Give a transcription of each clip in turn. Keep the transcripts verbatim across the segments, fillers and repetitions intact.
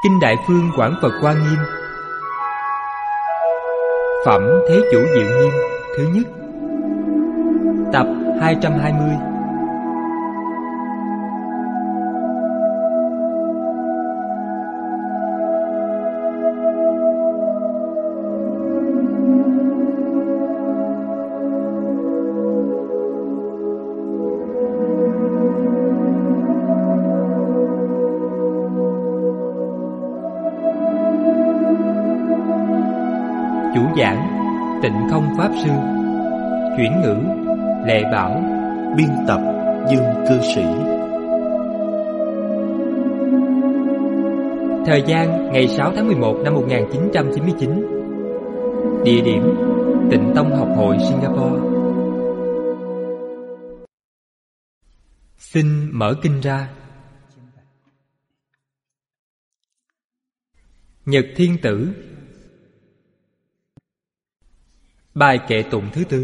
Kinh Đại Phương Quảng Phật Hoa Nghiêm. Phẩm Thế Chủ Diệu Nghiêm thứ nhất. Tập hai trăm hai mươi. Chủ giảng Tịnh Không Pháp Sư. Chuyển ngữ Lệ Bảo. Biên tập Dương Cư Sĩ. Thời gian ngày sáu tháng mười một năm một nghìn chín trăm chín mươi chín. Địa điểm Tịnh Tông Học Hội Singapore. Xin mở kinh ra. Nhật Thiên Tử. Bài kệ tụng thứ tư.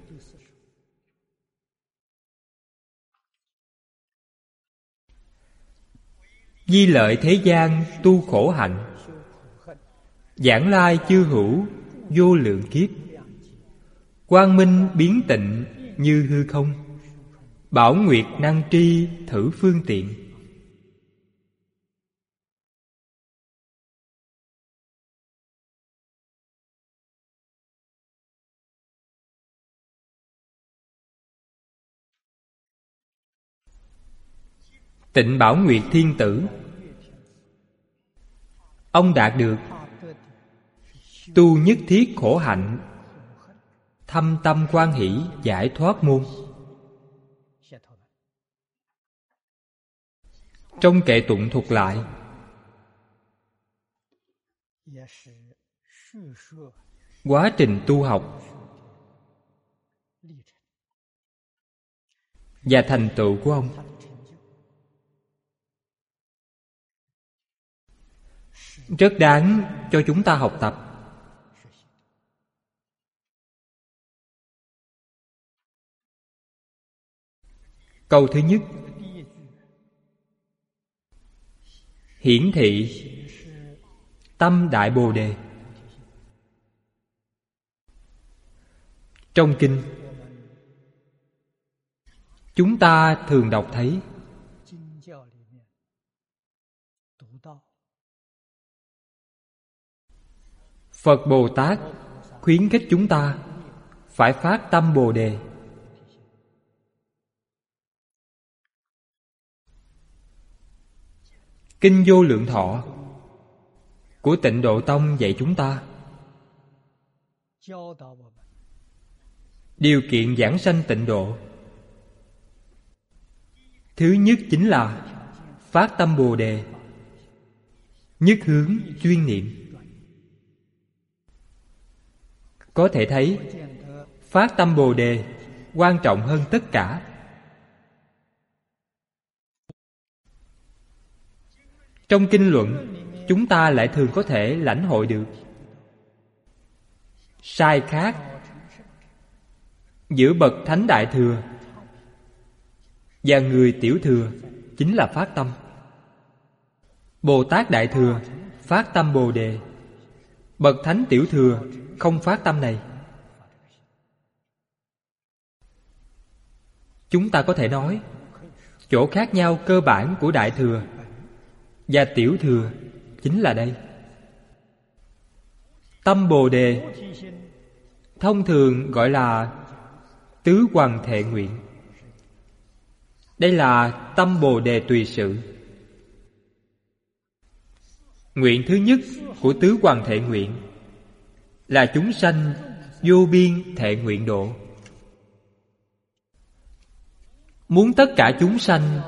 Di lợi thế gian tu khổ hạnh, giảng lai chư hữu vô lượng kiếp. Quang minh biến tịnh như hư không, bảo nguyệt năng tri thử phương tiện. Tịnh Bảo Nguyệt Thiên Tử, ông đạt được tu nhất thiết khổ hạnh, thâm tâm quan hỷ giải thoát môn. Trong kệ tụng thuật lại quá trình tu học và thành tựu của ông. Rất đáng cho chúng ta học tập. Câu thứ nhất: hiển thị tâm Đại Bồ Đề. Trong kinh, chúng ta thường đọc thấy Phật Bồ Tát khuyến khích chúng ta phải phát tâm Bồ Đề. Kinh Vô Lượng Thọ của Tịnh Độ Tông dạy chúng ta điều kiện giảng sanh tịnh độ. Thứ nhất chính là phát tâm Bồ Đề, nhất hướng chuyên niệm. Có thể thấy phát tâm Bồ Đề quan trọng hơn tất cả. Trong kinh luận, chúng ta lại thường có thể lãnh hội được sai khác giữa bậc Thánh Đại Thừa và người Tiểu Thừa chính là phát tâm. Bồ Tát Đại Thừa phát tâm Bồ Đề, bậc Thánh Tiểu Thừa không phát tâm này. Chúng ta có thể nói chỗ khác nhau cơ bản của Đại Thừa và Tiểu Thừa chính là đây. Tâm Bồ Đề thông thường gọi là tứ hoằng thệ nguyện. Đây là tâm Bồ Đề tùy sự. Nguyện thứ nhất của tứ hoằng thệ nguyện là chúng sanh vô biên thệ nguyện độ. Muốn tất cả chúng sanh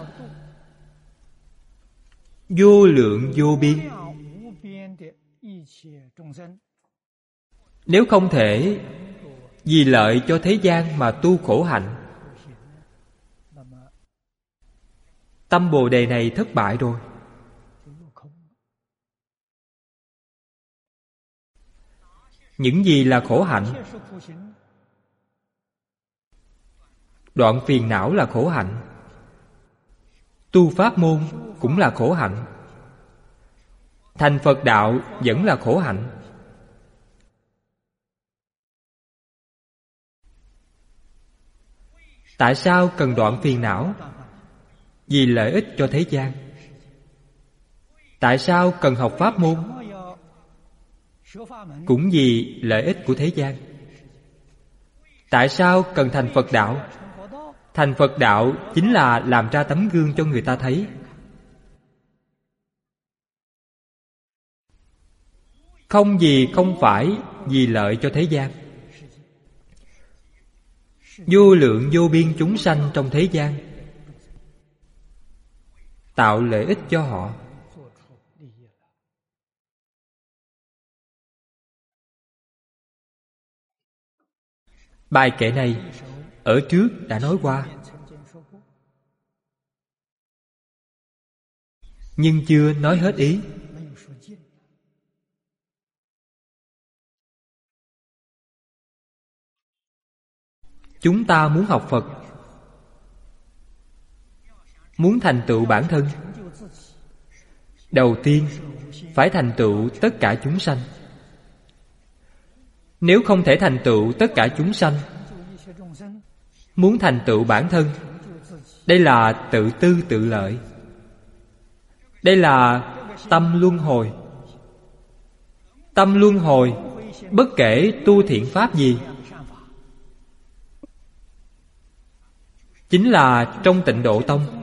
vô lượng vô biên. Nếu không thể vì lợi cho thế gian mà tu khổ hạnh, tâm Bồ Đề này thất bại rồi. Những gì là khổ hạnh? Đoạn phiền não là khổ hạnh. Tu pháp môn cũng là khổ hạnh. thành Phật đạo vẫn là khổ hạnh. Tại sao cần đoạn phiền não? Vì lợi ích cho thế gian. Tại sao cần học pháp môn? Cũng vì lợi ích của thế gian. Tại sao cần thành Phật đạo? Thành Phật đạo chính là làm ra tấm gương cho người ta thấy. Không gì không phải vì lợi cho thế gian. Vô lượng vô biên chúng sanh trong thế gian, tạo lợi ích cho họ. Bài kệ này ở trước đã nói qua, nhưng chưa nói hết ý. Chúng ta muốn học Phật, muốn thành tựu bản thân, đầu tiên phải thành tựu tất cả chúng sanh. Nếu không thể thành tựu tất cả chúng sanh, muốn thành tựu bản thân, đây là tự tư tự lợi. Đây là tâm luân hồi. Tâm luân hồi, bất kể tu thiện pháp gì, chính là trong Tịnh Độ Tông.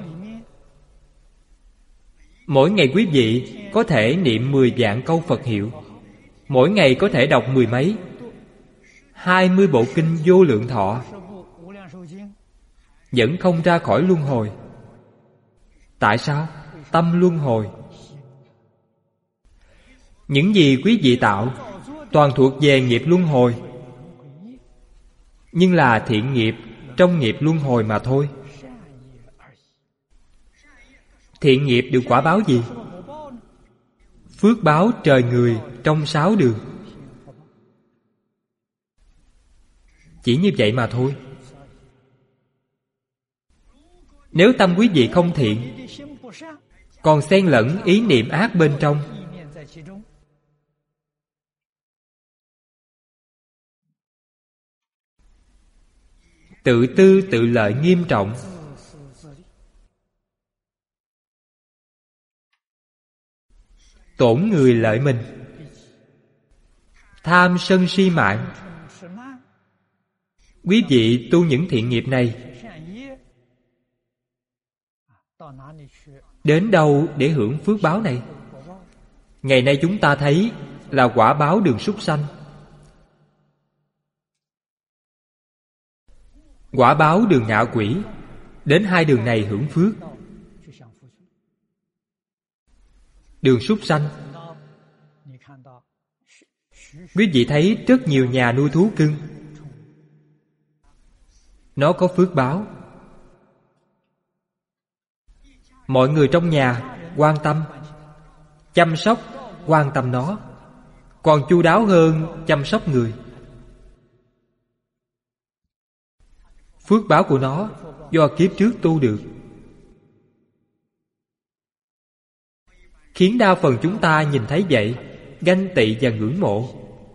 Mỗi ngày quý vị có thể niệm mười vạn câu Phật hiệu, mỗi ngày có thể đọc mười mấy, hai mươi bộ kinh Vô Lượng Thọ, vẫn không ra khỏi luân hồi. Tại sao? Tâm luân hồi. Những gì quý vị tạo toàn thuộc về nghiệp luân hồi, nhưng là thiện nghiệp trong nghiệp luân hồi mà thôi. Thiện nghiệp được quả báo gì? Phước báo trời người trong sáu đường. Chỉ như vậy mà thôi. Nếu tâm quý vị không thiện, còn xen lẫn ý niệm ác bên trong, tự tư tự lợi nghiêm trọng, tổn người lợi mình, tham sân si mạng. Quý vị tu những thiện nghiệp này đến đâu để hưởng phước báo này? Ngày nay chúng ta thấy là quả báo đường súc sanh, quả báo đường ngạ quỷ. Đến hai đường này hưởng phước. Đường súc sanh, quý vị thấy rất nhiều nhà nuôi thú cưng, nó có phước báo. Mọi người trong nhà quan tâm, chăm sóc, quan tâm nó, còn chu đáo hơn chăm sóc người. Phước báo của nó do kiếp trước tu được, khiến đa phần chúng ta nhìn thấy vậy, ganh tị và ngưỡng mộ.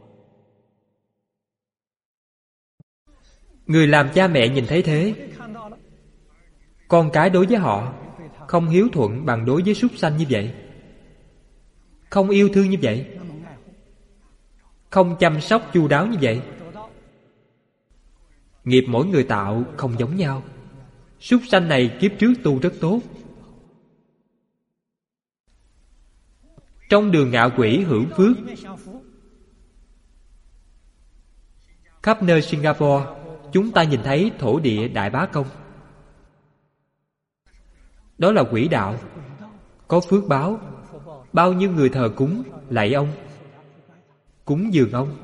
Người làm cha mẹ nhìn thấy thế, con cái đối với họ không hiếu thuận bằng đối với súc sanh như vậy, không yêu thương như vậy, không chăm sóc chu đáo như vậy. Nghiệp mỗi người tạo không giống nhau. Súc sanh này kiếp trước tu rất tốt, trong đường ngạ quỷ hưởng phước. Khắp nơi Singapore, chúng ta nhìn thấy thổ địa Đại Bá Công. Đó là quỷ đạo, có phước báo. Bao nhiêu người thờ cúng, lạy ông, cúng dường ông.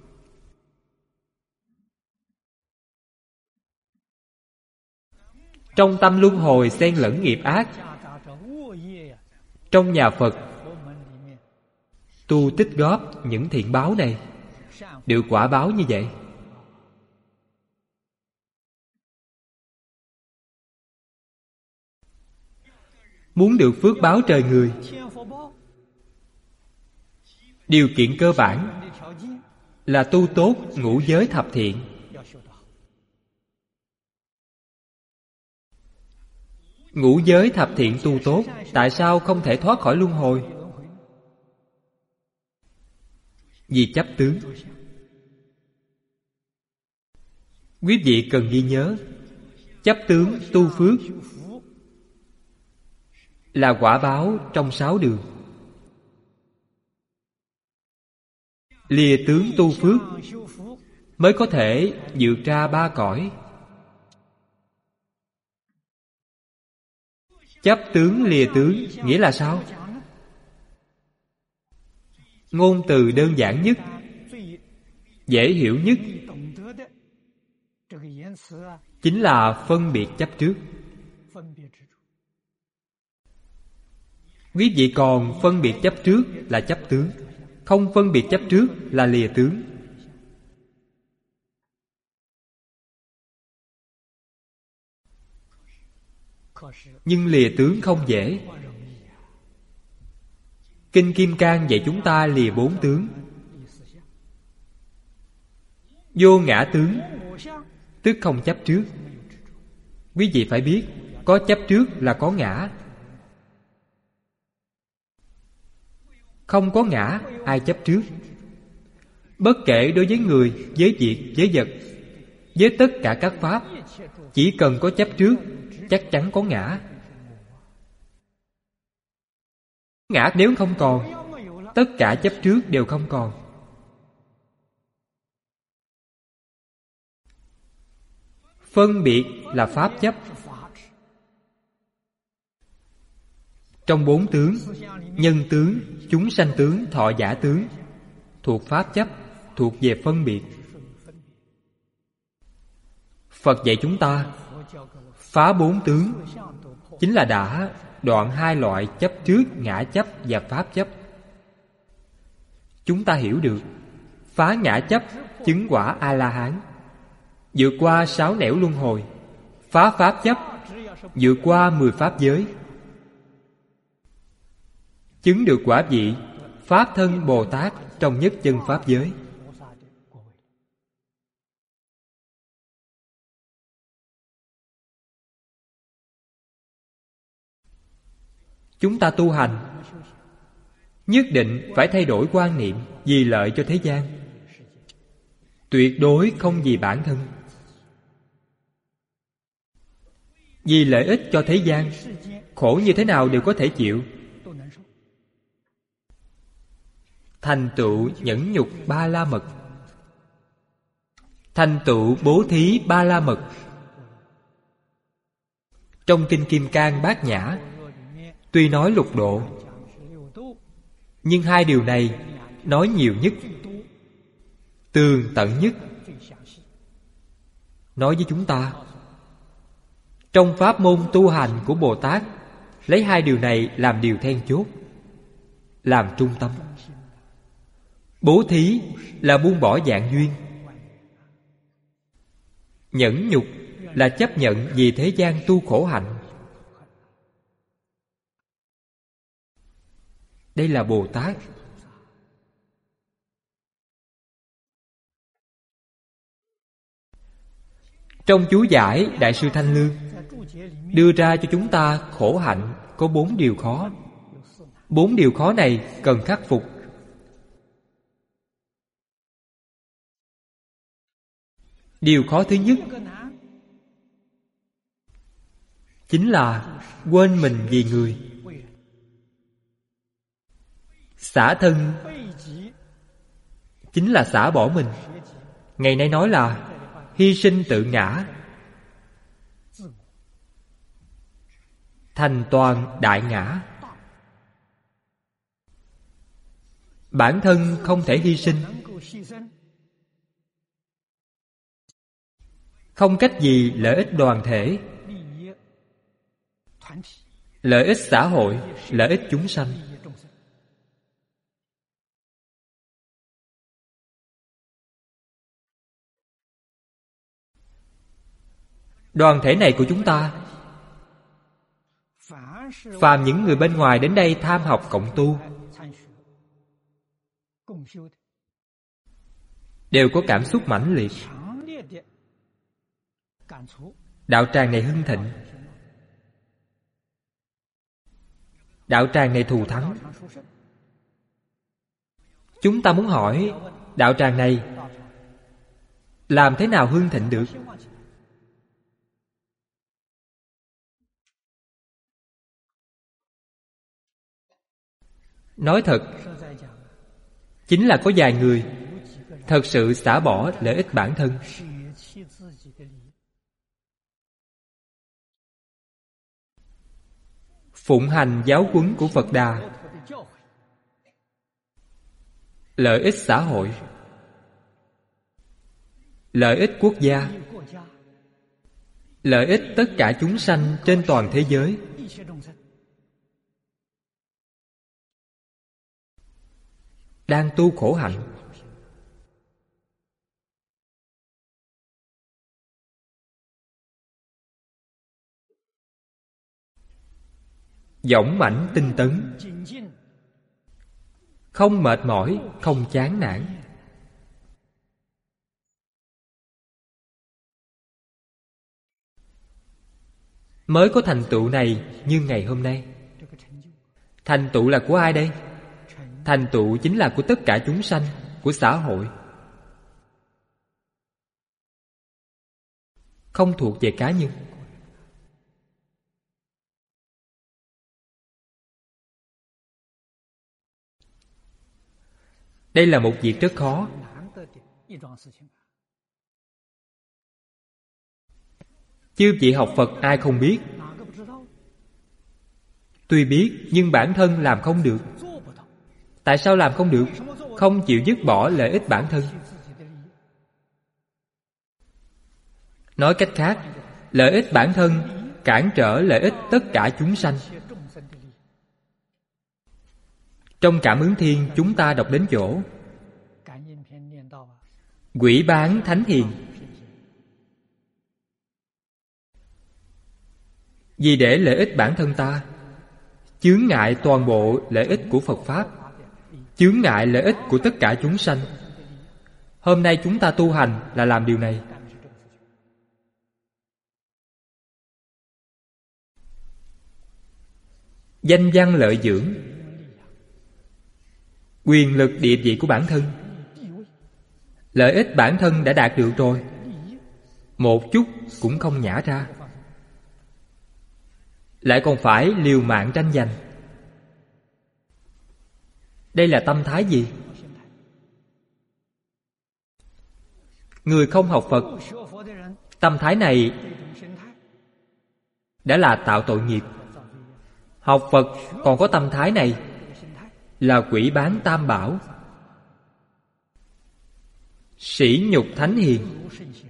Trong tâm luân hồi xen lẫn nghiệp ác. Trong nhà Phật tu tích góp những thiện báo này, được quả báo như vậy. Muốn được phước báo trời người, Điều kiện cơ bản là tu tốt ngũ giới thập thiện. Ngũ giới thập thiện tu tốt, tại sao không thể thoát khỏi luân hồi? Vì chấp tướng. Quý vị cần ghi nhớ, chấp tướng tu phước là quả báo trong sáu đường. Lìa tướng tu phước mới có thể vượt ra ba cõi. Chấp tướng lìa tướng nghĩa là sao? Ngôn từ đơn giản nhất, dễ hiểu nhất chính là phân biệt chấp trước. Quý vị còn phân biệt chấp trước là chấp tướng, không phân biệt chấp trước là lìa tướng. Nhưng lìa tướng không dễ. Kinh Kim Cang dạy chúng ta lìa bốn tướng. Vô ngã tướng, tức không chấp trước. Quý vị phải biết, có chấp trước là có ngã. Không có ngã, ai chấp trước? Bất kể đối với người, với việc, với vật, với tất cả các pháp, chỉ cần có chấp trước, chắc chắn có ngã. Ngã nếu không còn, tất cả chấp trước đều không còn. Phân biệt là pháp chấp. Trong bốn tướng, nhân tướng, chúng sanh tướng, thọ giả tướng, thuộc pháp chấp, thuộc về phân biệt. Phật dạy chúng ta phá bốn tướng, chính là đã đoạn hai loại chấp trước, ngã chấp và pháp chấp. Chúng ta hiểu được, phá ngã chấp, chứng quả A-la-hán, vượt qua sáu nẻo luân hồi. Phá pháp chấp, vượt qua mười pháp giới, chứng được quả vị Pháp thân Bồ Tát trong nhất chân pháp giới. Chúng ta tu hành nhất định phải thay đổi quan niệm vì lợi cho thế gian, tuyệt đối không vì bản thân. Vì lợi ích cho thế gian, khổ như thế nào đều có thể chịu. Thành tựu nhẫn nhục ba la mật, thành tựu bố thí ba la mật. Trong Kinh Kim Cang Bát Nhã tuy nói lục độ, nhưng hai điều này nói nhiều nhất, tường tận nhất. Nói với chúng ta, trong pháp môn tu hành của Bồ Tát, lấy hai điều này làm điều then chốt, làm trung tâm. Bố thí là buông bỏ vạn duyên, nhẫn nhục là chấp nhận vì thế gian tu khổ hạnh. Đây là Bồ Tát. Trong chú giải Đại sư Thanh Lương đưa ra cho chúng ta khổ hạnh có bốn điều khó. Bốn điều khó này cần khắc phục. Điều khó thứ nhất chính là quên mình vì người. Xả thân chính là xả bỏ mình. Ngày nay nói là hy sinh tự ngã, thành toàn đại ngã. Bản thân không thể hy sinh, không cách gì lợi ích đoàn thể, lợi ích xã hội, lợi ích chúng sanh. Đoàn thể này của chúng ta, phàm những người bên ngoài đến đây tham học cộng tu, đều có cảm xúc mãnh liệt. Đạo tràng này hưng thịnh, đạo tràng này thù thắng. Chúng ta muốn hỏi, đạo tràng này làm thế nào hưng thịnh được? Nói thật, chính là có vài người thật sự xả bỏ lợi ích bản thân, phụng hành giáo huấn của Phật Đà, lợi ích xã hội, lợi ích quốc gia, lợi ích tất cả chúng sanh trên toàn thế giới. Đang tu khổ hạnh. Dõng mãnh tinh tấn, không mệt mỏi, không chán nản. Mới có thành tựu này như ngày hôm nay. Thành tựu là của ai đây? Thành tựu chính là của tất cả chúng sanh, của xã hội, không thuộc về cá nhân. Đây là một việc rất khó. Chư vị học Phật ai không biết? Tuy biết nhưng bản thân làm không được. Tại sao làm không được? Không chịu dứt bỏ lợi ích bản thân. Nói cách khác, lợi ích bản thân cản trở lợi ích tất cả chúng sanh. Trong Cảm Ứng Thiên chúng ta đọc đến chỗ quỷ bán thánh hiền. Vì để lợi ích bản thân ta, chướng ngại toàn bộ lợi ích của Phật Pháp, chướng ngại lợi ích của tất cả chúng sanh. Hôm nay chúng ta tu hành là làm điều này. Danh văn lợi dưỡng, quyền lực địa vị của bản thân, lợi ích bản thân đã đạt được rồi, một chút cũng không nhả ra, lại còn phải liều mạng tranh giành. Đây là tâm thái gì? Người không học Phật, tâm thái này đã là tạo tội nghiệp. Học Phật còn có tâm thái này là quỷ bán tam bảo, sỉ nhục thánh hiền.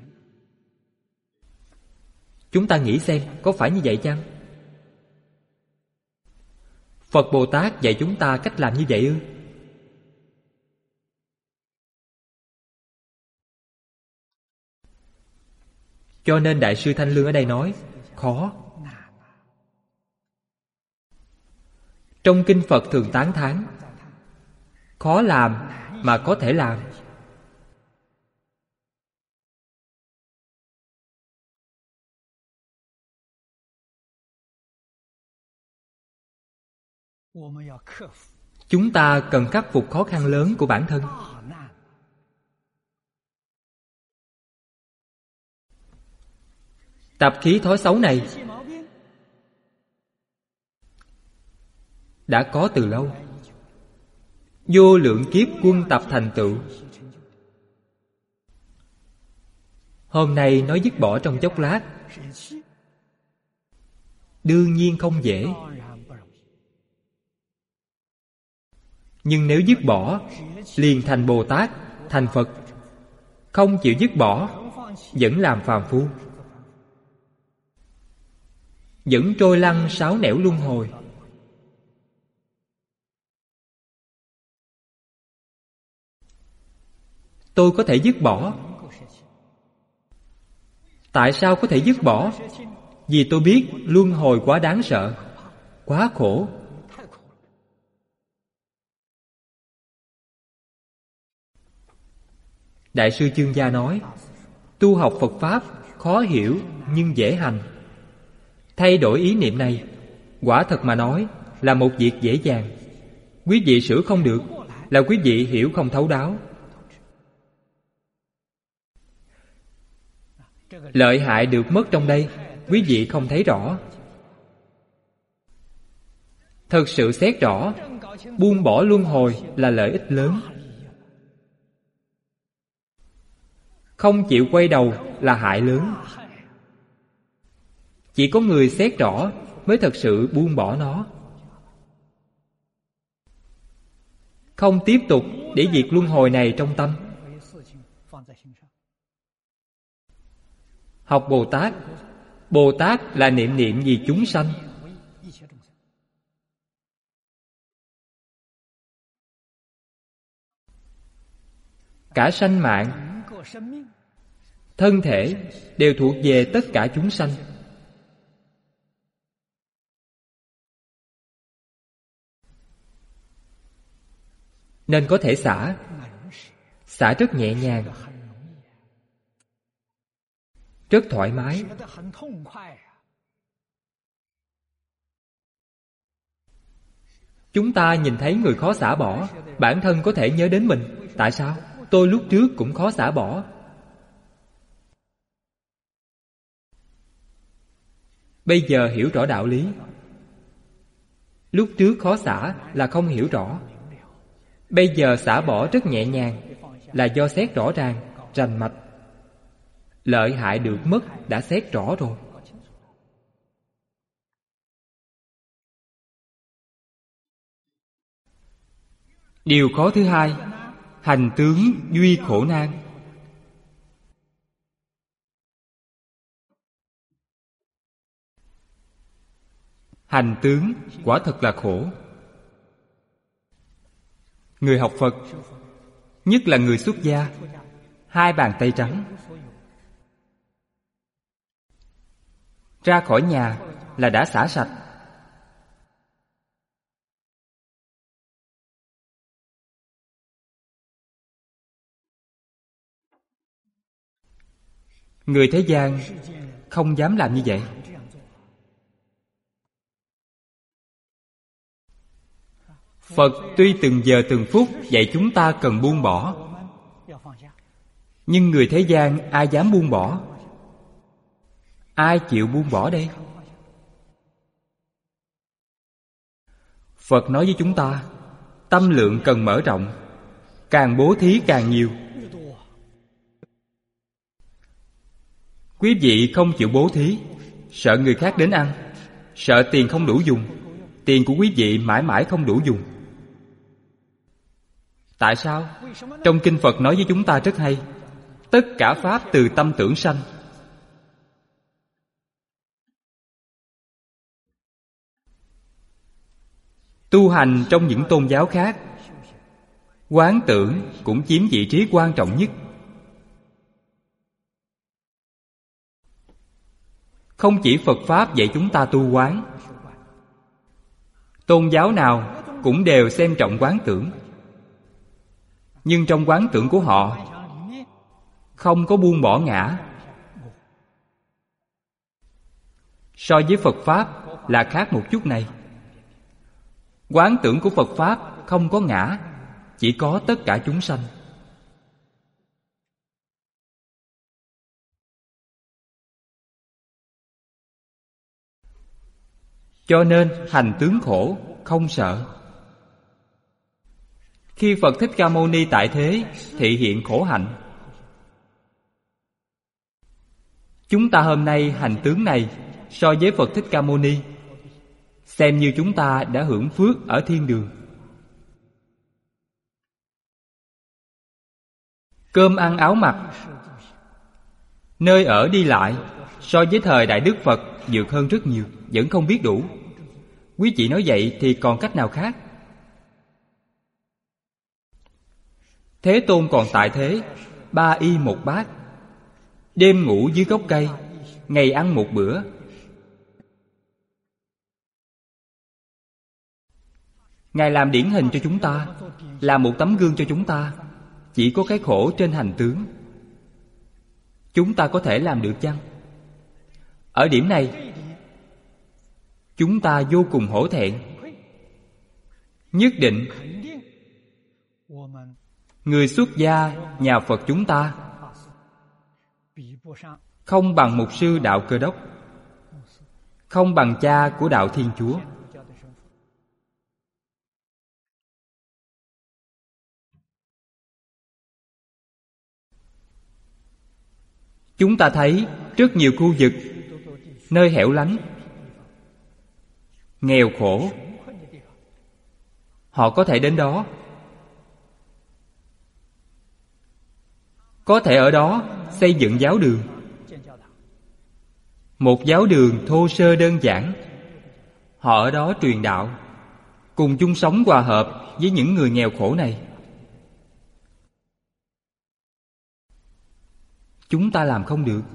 Chúng ta nghĩ xem có phải như vậy chăng? Phật Bồ Tát dạy chúng ta cách làm như vậy ư? Cho nên Đại sư Thanh Lương ở đây nói khó. Trong kinh Phật thường tán thán khó làm mà có thể làm. Chúng ta cần khắc phục khó khăn lớn của bản thân. Tập khí thói xấu này đã có từ lâu, vô lượng kiếp quân tập thành tựu. Hôm nay nói dứt bỏ trong chốc lát, đương nhiên không dễ. Nhưng nếu dứt bỏ, liền thành Bồ Tát, thành Phật. Không chịu dứt bỏ, vẫn làm phàm phu, vẫn trôi lăn sáu nẻo luân hồi. Tôi có thể dứt bỏ. Tại sao có thể dứt bỏ? Vì tôi biết luân hồi quá đáng sợ, quá khổ. Đại sư Chương Gia nói, tu học Phật Pháp khó hiểu nhưng dễ hành. Thay đổi ý niệm này, quả thật mà nói, là một việc dễ dàng. Quý vị sửa không được, là quý vị hiểu không thấu đáo. Lợi hại được mất trong đây, quý vị không thấy rõ. Thật sự xét rõ, buông bỏ luân hồi là lợi ích lớn. Không chịu quay đầu là hại lớn. Chỉ có người xét rõ mới thật sự buông bỏ nó. Không tiếp tục để việc luân hồi này trong tâm. Học Bồ Tát, Bồ Tát là niệm niệm vì chúng sanh. Cả sanh mạng, thân thể đều thuộc về tất cả chúng sanh. Nên có thể xả. Xả rất nhẹ nhàng, rất thoải mái. Chúng ta nhìn thấy người khó xả bỏ, bản thân có thể nhớ đến mình. Tại sao? Tôi lúc trước cũng khó xả bỏ. Bây giờ hiểu rõ đạo lý. Lúc trước khó xả là không hiểu rõ. Bây giờ xả bỏ rất nhẹ nhàng, là do xét rõ ràng, rành mạch. Lợi hại được mất đã xét rõ rồi. Điều khó thứ hai, hành tướng duy khổ nan. Hành tướng quả thật là khổ. Người học Phật, nhất là người xuất gia, hai bàn tay trắng. Ra khỏi nhà là đã xả sạch. Người thế gian không dám làm như vậy. Phật tuy từng giờ từng phút dạy chúng ta cần buông bỏ, nhưng người thế gian ai dám buông bỏ? Ai chịu buông bỏ đây? Phật nói với chúng ta, tâm lượng cần mở rộng, càng bố thí càng nhiều. Quý vị không chịu bố thí, sợ người khác đến ăn, sợ tiền không đủ dùng, tiền của quý vị mãi mãi không đủ dùng. Tại sao? Trong kinh Phật nói với chúng ta rất hay, tất cả pháp từ tâm tưởng sanh. Tu hành trong những tôn giáo khác, quán tưởng cũng chiếm vị trí quan trọng nhất. Không chỉ Phật Pháp dạy chúng ta tu quán, tôn giáo nào cũng đều xem trọng quán tưởng. Nhưng trong quán tưởng của họ không có buông bỏ ngã. So với Phật Pháp là khác một chút này. Quán tưởng của Phật Pháp không có ngã, chỉ có tất cả chúng sanh. Cho nên hành tướng khổ không sợ. Khi Phật Thích Ca Mâu Ni tại thế thị hiện khổ hạnh, chúng ta hôm nay hành tướng này so với Phật Thích Ca Mâu Ni, xem như chúng ta đã hưởng phước ở thiên đường. Cơm ăn áo mặc, nơi ở đi lại, so với thời Đại Đức Phật vượt hơn rất nhiều, vẫn không biết đủ. Quý vị nói vậy thì còn cách nào khác? Thế Tôn còn tại thế, ba y một bát, đêm ngủ dưới gốc cây, ngày ăn một bữa. Ngài làm điển hình cho chúng ta, làm một tấm gương cho chúng ta. chỉ có cái khổ trên hành tướng. Chúng ta có thể làm được chăng? Ở điểm này, chúng ta vô cùng hổ thẹn. Nhất định người xuất gia nhà Phật chúng ta không bằng mục sư đạo Cơ Đốc, không bằng cha của đạo Thiên Chúa. Chúng ta thấy rất nhiều khu vực nơi hẻo lánh, nghèo khổ, họ có thể đến đó. Có thể ở đó xây dựng giáo đường, một giáo đường thô sơ đơn giản. Họ ở đó truyền đạo, cùng chung sống hòa hợp với những người nghèo khổ này. Chúng ta làm không được.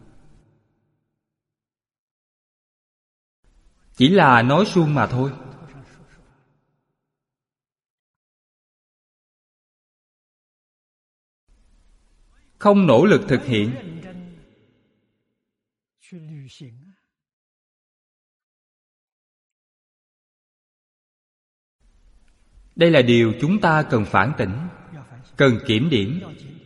Chỉ là nói suông mà thôi. Không nỗ lực thực hiện. Đây là điều chúng ta cần phản tỉnh, cần kiểm điểm.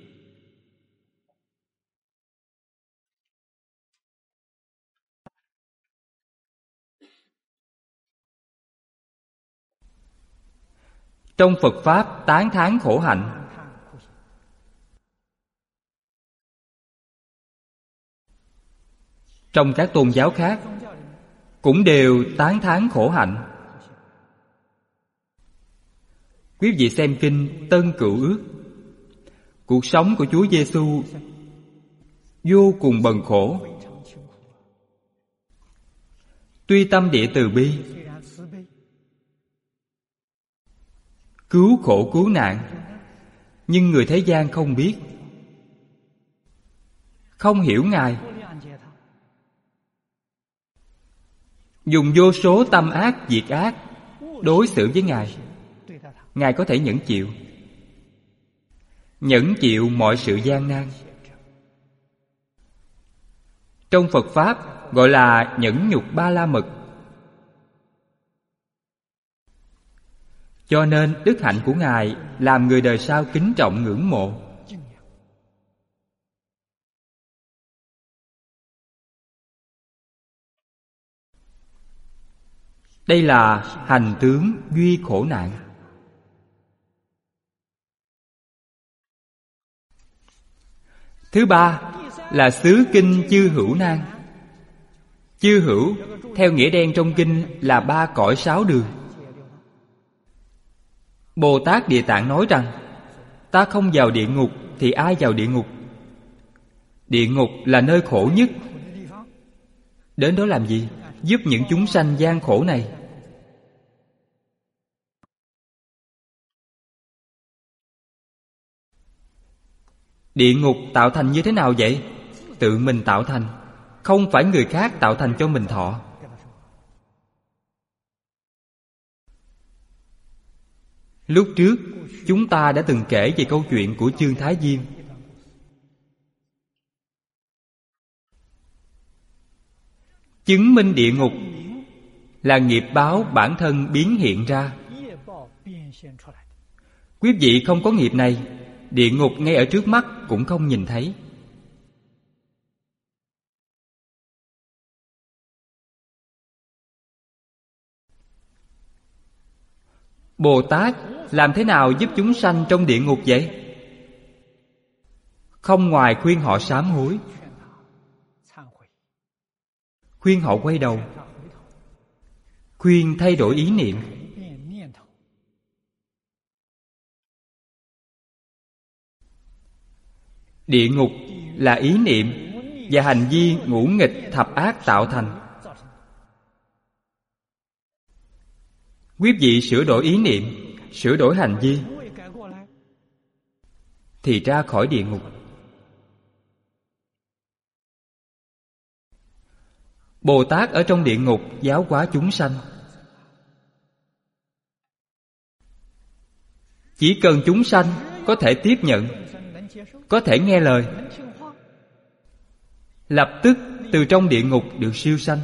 Trong Phật Pháp tán thán khổ hạnh. Trong các tôn giáo khác cũng đều tán thán khổ hạnh. Quý vị xem kinh Tân Cựu Ước, cuộc sống của Chúa Giêsu vô cùng bần khổ. Tuy tâm địa từ bi, cứu khổ cứu nạn, nhưng người thế gian không biết, không hiểu Ngài, dùng vô số tâm ác diệt ác đối xử với Ngài. Ngài có thể nhẫn chịu, nhẫn chịu mọi sự gian nan. Trong Phật Pháp gọi là nhẫn nhục ba la mật. Cho nên đức hạnh của Ngài làm người đời sau kính trọng ngưỡng mộ. Đây là hành tướng duy khổ nạn. Thứ ba là xứ kinh chư hữu nan. Chư hữu theo nghĩa đen trong kinh là ba cõi sáu đường. Bồ Tát Địa Tạng nói rằng, ta không vào địa ngục thì ai vào địa ngục? Địa ngục là nơi khổ nhất. Đến đó làm gì? Giúp những chúng sanh gian khổ này. Địa ngục tạo thành như thế nào vậy? Tự mình tạo thành, không phải người khác tạo thành cho mình thọ. Lúc trước chúng ta đã từng kể về câu chuyện của Chương Thái Diêm. Chứng minh địa ngục là nghiệp báo bản thân biến hiện ra. Quý vị không có nghiệp này, địa ngục ngay ở trước mắt cũng không nhìn thấy. Bồ Tát làm thế nào giúp chúng sanh trong địa ngục vậy? Không ngoài khuyên họ sám hối, khuyên họ quay đầu, khuyên thay đổi ý niệm. Địa ngục là ý niệm và hành vi ngũ nghịch thập ác tạo thành. Quý vị sửa đổi ý niệm, sửa đổi hành vi thì ra khỏi địa ngục. Bồ Tát ở trong địa ngục giáo hóa chúng sanh. Chỉ cần chúng sanh có thể tiếp nhận, có thể nghe lời, lập tức từ trong địa ngục được siêu sanh.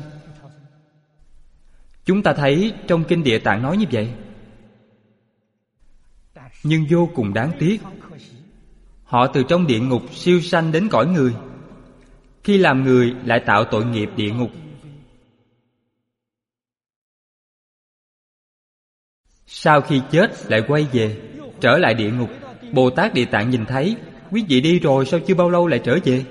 Chúng ta thấy trong Kinh Địa Tạng nói như vậy. Nhưng vô cùng đáng tiếc, họ từ trong địa ngục siêu sanh đến cõi người. Khi làm người lại tạo tội nghiệp địa ngục. Sau khi chết lại quay về, trở lại địa ngục. Bồ Tát Địa Tạng nhìn thấy, quý vị đi rồi sao chưa bao lâu lại trở về?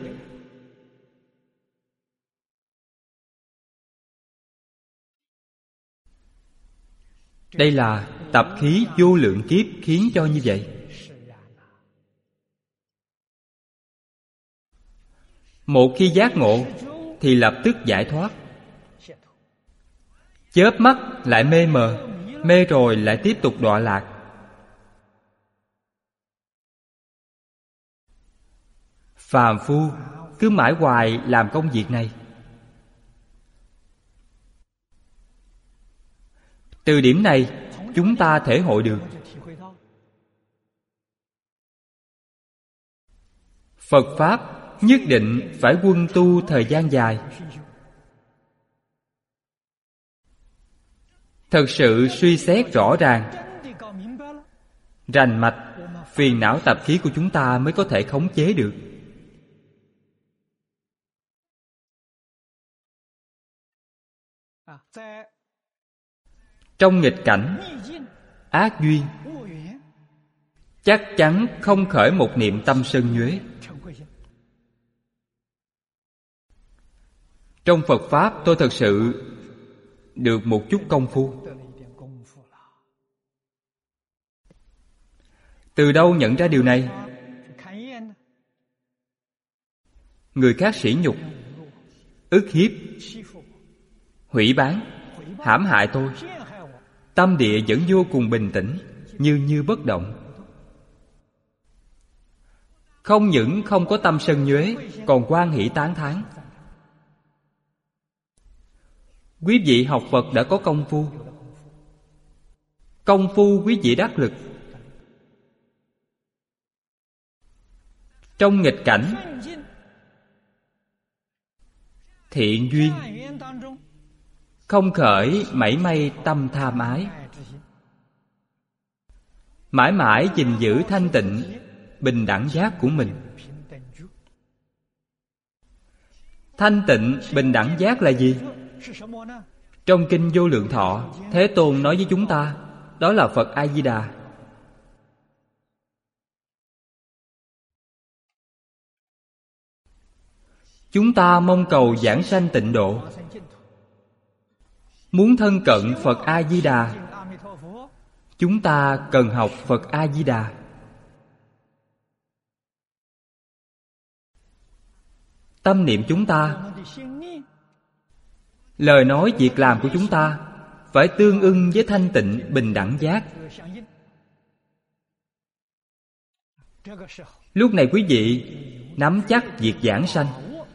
Đây là tập khí vô lượng kiếp khiến cho như vậy. Một khi giác ngộ thì lập tức giải thoát. Chớp mắt lại mê mờ, mê rồi lại tiếp tục đọa lạc. Phàm phu cứ mãi hoài làm công việc này. Từ điểm này chúng ta thể hội được Phật Pháp nhất định phải quân tu thời gian dài. Thật sự suy xét rõ ràng, rành mạch, phiền não tập khí của chúng ta mới có thể khống chế được. Trong nghịch cảnh, ác duyên, chắc chắn không khởi một niệm tâm sân nhuế. Trong Phật Pháp tôi thật sự được một chút công phu. Từ đâu nhận ra điều này? Người khác sỉ nhục, ức hiếp, hủy báng, hãm hại tôi, tâm địa vẫn vô cùng bình tĩnh, như như bất động. Không những không có tâm sân nhuế, còn hoan hỷ tán thán. Quý vị học Phật đã có công phu. Công phu quý vị đắc lực. Trong nghịch cảnh, thiện duyên, không khởi mảy may tâm tham ái, mãi mãi gìn giữ thanh tịnh, bình đẳng giác của mình. Thanh tịnh, bình đẳng giác là gì? Trong Kinh Vô Lượng Thọ, Thế Tôn nói với chúng ta, đó là Phật A-di-đà. Chúng ta mong cầu giảng sanh tịnh độ, muốn thân cận Phật A-di-đà, chúng ta cần học Phật A-di-đà. Tâm niệm chúng ta, lời nói việc làm của chúng ta phải tương ưng với thanh tịnh bình đẳng giác. Lúc này quý vị nắm chắc việc giảng sanh.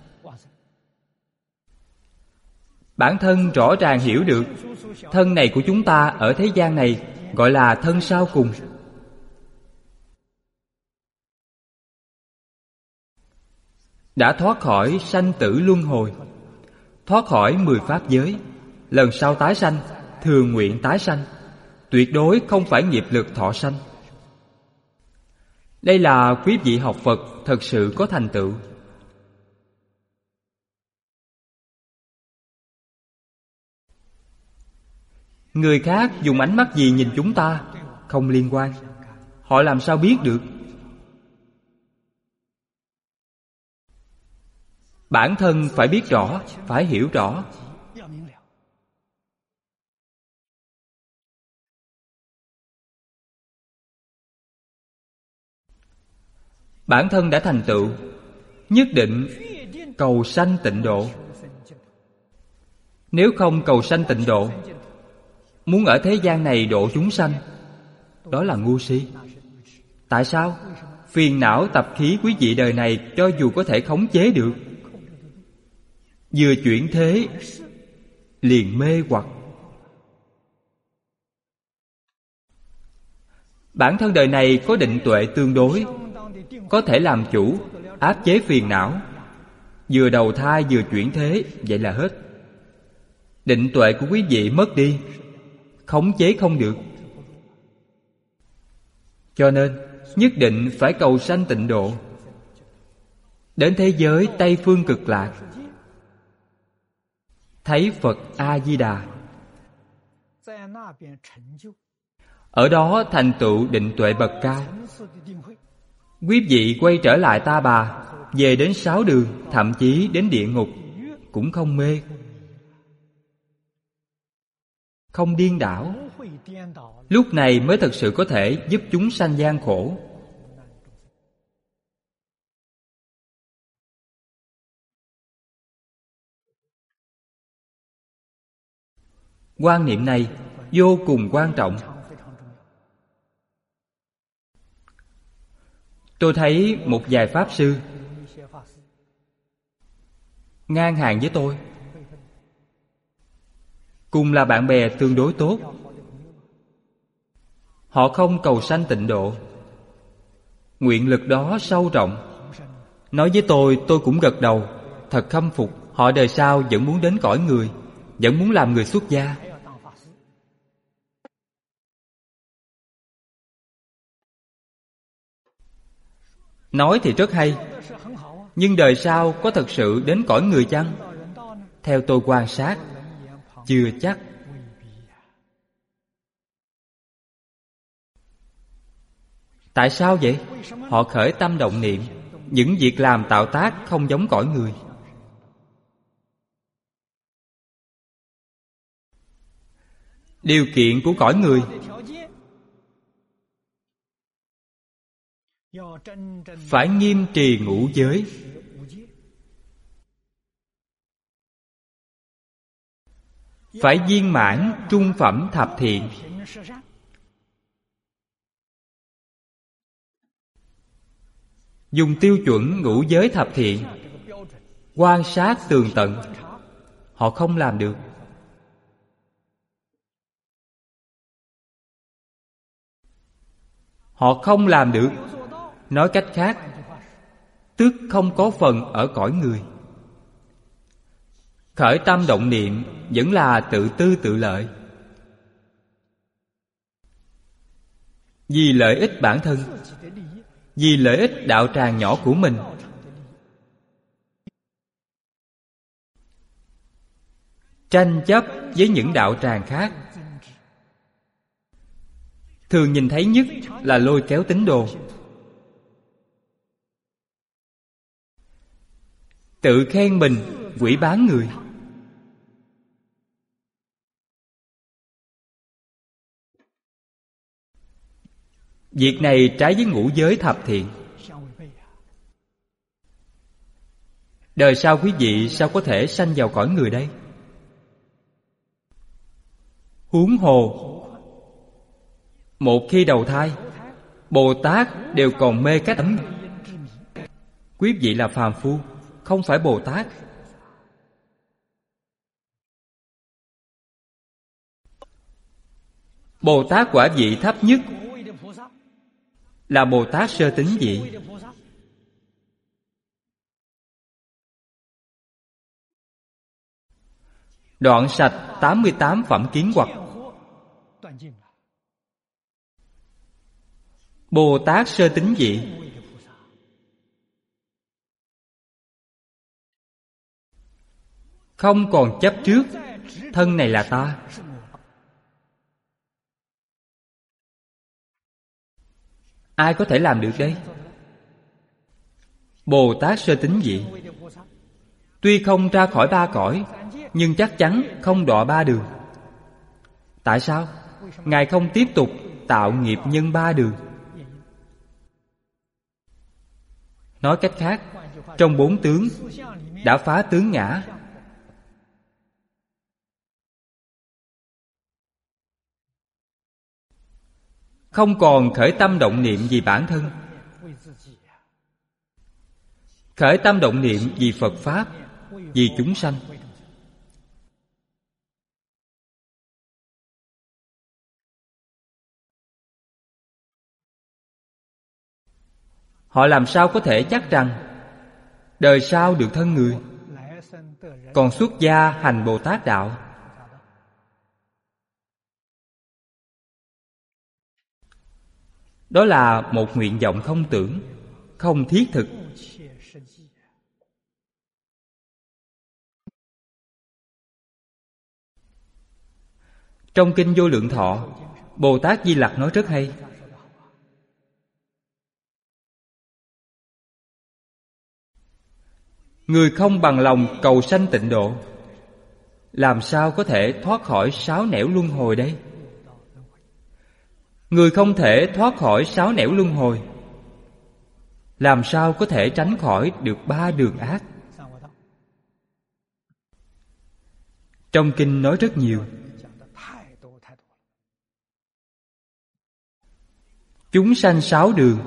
Bản thân rõ ràng hiểu được thân này của chúng ta ở thế gian này gọi là thân sau cùng. Đã thoát khỏi sanh tử luân hồi, thoát khỏi mười pháp giới, lần sau tái sanh, thường nguyện tái sanh, tuyệt đối không phải nghiệp lực thọ sanh. Đây là quý vị học Phật thật sự có thành tựu. Người khác dùng ánh mắt gì nhìn chúng ta không liên quan. Họ làm sao biết được? Bản thân phải biết rõ, phải hiểu rõ. Bản thân đã thành tựu, nhất định cầu sanh tịnh độ. Nếu không cầu sanh tịnh độ, muốn ở thế gian này độ chúng sanh, đó là ngu si. Tại sao? Phiền não tập khí quý vị đời này cho dù có thể khống chế được, vừa chuyển thế liền mê hoặc. Bản thân đời này có định tuệ tương đối, có thể làm chủ, áp chế phiền não, vừa đầu thai vừa chuyển thế, vậy là hết. Định tuệ của quý vị mất đi, khống chế không được. Cho nên nhất định phải cầu sanh tịnh độ, đến thế giới Tây Phương Cực Lạc, thấy Phật A-di-đà. Ở đó thành tựu định tuệ bậc cao. Quý vị quay trở lại Ta Bà, về đến sáu đường, thậm chí đến địa ngục, cũng không mê, không điên đảo. Lúc này mới thật sự có thể giúp chúng sanh gian khổ. Quan niệm này vô cùng quan trọng. Tôi thấy một vài Pháp Sư ngang hàng với tôi, cùng là bạn bè tương đối tốt. Họ không cầu sanh tịnh độ, nguyện lực đó sâu rộng. Nói với tôi, tôi cũng gật đầu. Thật khâm phục, họ đời sau vẫn muốn đến cõi người, vẫn muốn làm người xuất gia. Nói thì rất hay, nhưng đời sau có thật sự đến cõi người chăng? Theo tôi quan sát, chưa chắc. Tại sao vậy? Họ khởi tâm động niệm, những việc làm tạo tác không giống cõi người. Điều kiện của cõi người phải nghiêm trì ngũ giới, phải viên mãn trung phẩm thập thiện. Dùng tiêu chuẩn ngũ giới thập thiện quan sát tường tận, họ không làm được. Họ không làm được. Nói cách khác, tức không có phần ở cõi người. Khởi tâm động niệm vẫn là tự tư tự lợi, vì lợi ích bản thân, vì lợi ích đạo tràng nhỏ của mình. Tranh chấp với những đạo tràng khác. Thường nhìn thấy nhất là lôi kéo tín đồ, tự khen mình, quỷ bán người. Việc này trái với ngũ giới thập thiện. Đời sau quý vị sao có thể sanh vào cõi người đây? Huống hồ một khi đầu thai, Bồ Tát đều còn mê cách ấm. Quý vị là phàm phu, không phải Bồ Tát. Bồ Tát quả vị thấp nhất là Bồ Tát sơ tín vị. Đoạn sạch tám mươi tám phẩm kiến hoặc. Bồ Tát sơ tín vị không còn chấp trước thân này là ta. Ai có thể làm được đây? Bồ Tát sơ tín vị tuy không ra khỏi ba cõi, nhưng chắc chắn không đọa ba đường. Tại sao? Ngài không tiếp tục tạo nghiệp nhân ba đường. Nói cách khác, trong bốn tướng đã phá tướng ngã. Không còn khởi tâm động niệm vì bản thân, khởi tâm động niệm vì Phật Pháp, vì chúng sanh. họ làm sao có thể chắc rằng đời sau được thân người, còn xuất gia hành Bồ Tát đạo? Đó là một nguyện vọng không tưởng, không thiết thực. Trong Kinh Vô Lượng Thọ, Bồ Tát Di Lặc nói rất hay. Người không bằng lòng cầu sanh tịnh độ, làm sao có thể thoát khỏi sáu nẻo luân hồi đây? Người không thể thoát khỏi sáu nẻo luân hồi, làm sao có thể tránh khỏi được ba đường ác? Trong kinh nói rất nhiều. Chúng sanh sáu đường,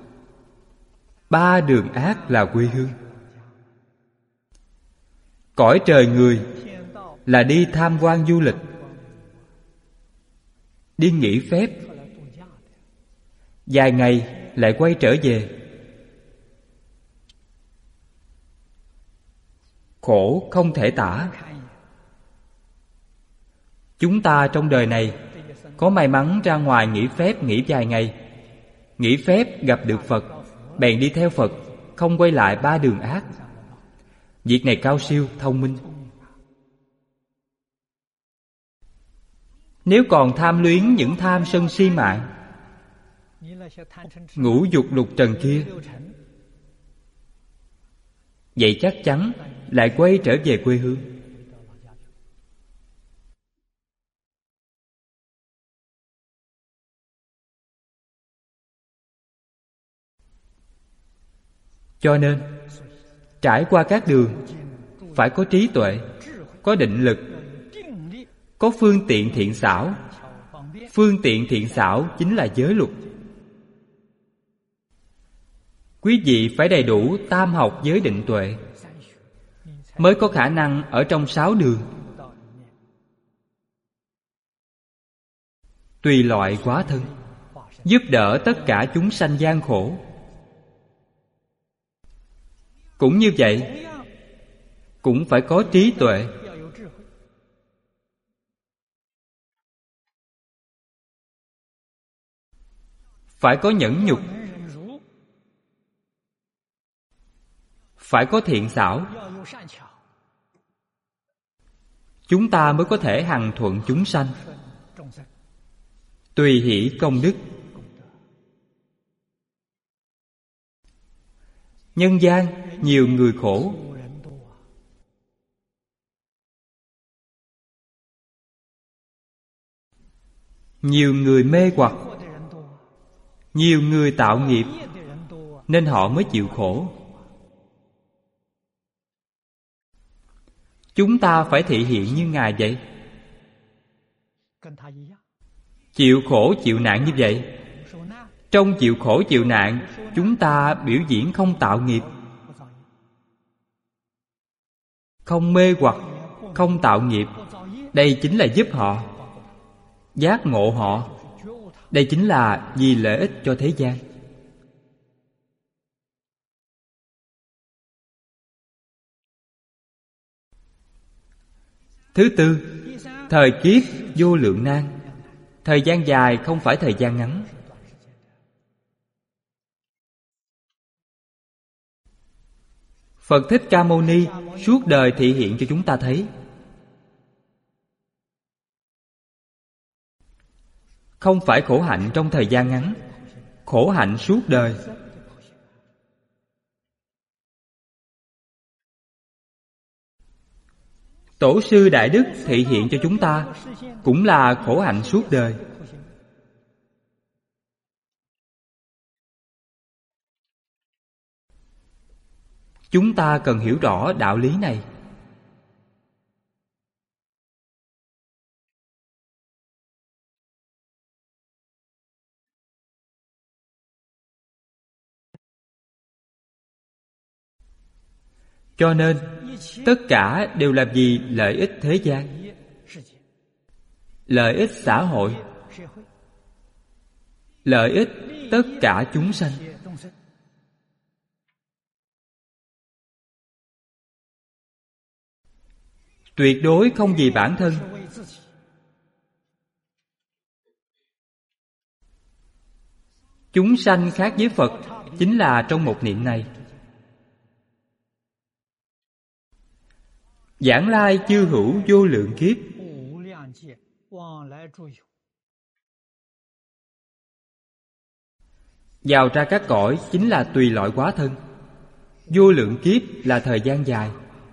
ba đường ác là quê hương. Cõi trời người là đi tham quan du lịch, đi nghỉ phép, vài ngày lại quay trở về. Khổ không thể tả. Chúng ta trong đời này có may mắn ra ngoài nghỉ phép nghỉ vài ngày, nghỉ phép gặp được Phật, bèn đi theo Phật, không quay lại ba đường ác. Việc này cao siêu, thông minh. Nếu còn tham luyến những tham sân si mạng, ngũ dục lục trần kia, vậy chắc chắn lại quay trở về quê hương. Cho nên trải qua các đường phải có trí tuệ, có định lực, có phương tiện thiện xảo. Phương tiện thiện xảo chính là giới luật. Quý vị phải đầy đủ tam học giới định tuệ, mới có khả năng ở trong sáu đường tùy loại hóa thân, giúp đỡ tất cả chúng sanh gian khổ. Cũng như vậy, cũng phải có trí tuệ. Phải có nhẫn nhục, phải có thiện xảo, chúng ta mới có thể hằng thuận chúng sanh, tùy hỷ công đức. Nhân gian nhiều người khổ, nhiều người mê hoặc, nhiều người tạo nghiệp, nên họ mới chịu khổ. Chúng ta phải thị hiện như Ngài vậy, chịu khổ chịu nạn như vậy. Trong chịu khổ chịu nạn, chúng ta biểu diễn không tạo nghiệp, không mê hoặc, không tạo nghiệp. Đây chính là giúp họ giác ngộ họ. Đây chính là vì lợi ích cho thế gian. Thứ tư, thời kiếp vô lượng nan. Thời gian dài không phải thời gian ngắn. Phật Thích Ca Mâu Ni suốt đời thị hiện cho chúng ta thấy, không phải khổ hạnh trong thời gian ngắn, khổ hạnh suốt đời. Tổ sư Đại Đức thị hiện cho chúng ta cũng là khổ hạnh suốt đời. Chúng ta cần hiểu rõ đạo lý này. Cho nên tất cả đều là vì lợi ích thế gian, lợi ích xã hội, lợi ích tất cả chúng sanh. tuyệt đối không vì bản thân. Chúng sanh khác với Phật chính là trong một niệm này. Vãng lai chư hữu vô lượng kiếp, vào ra các cõi chính là tùy loại hóa thân. Vô lượng kiếp là thời gian dài.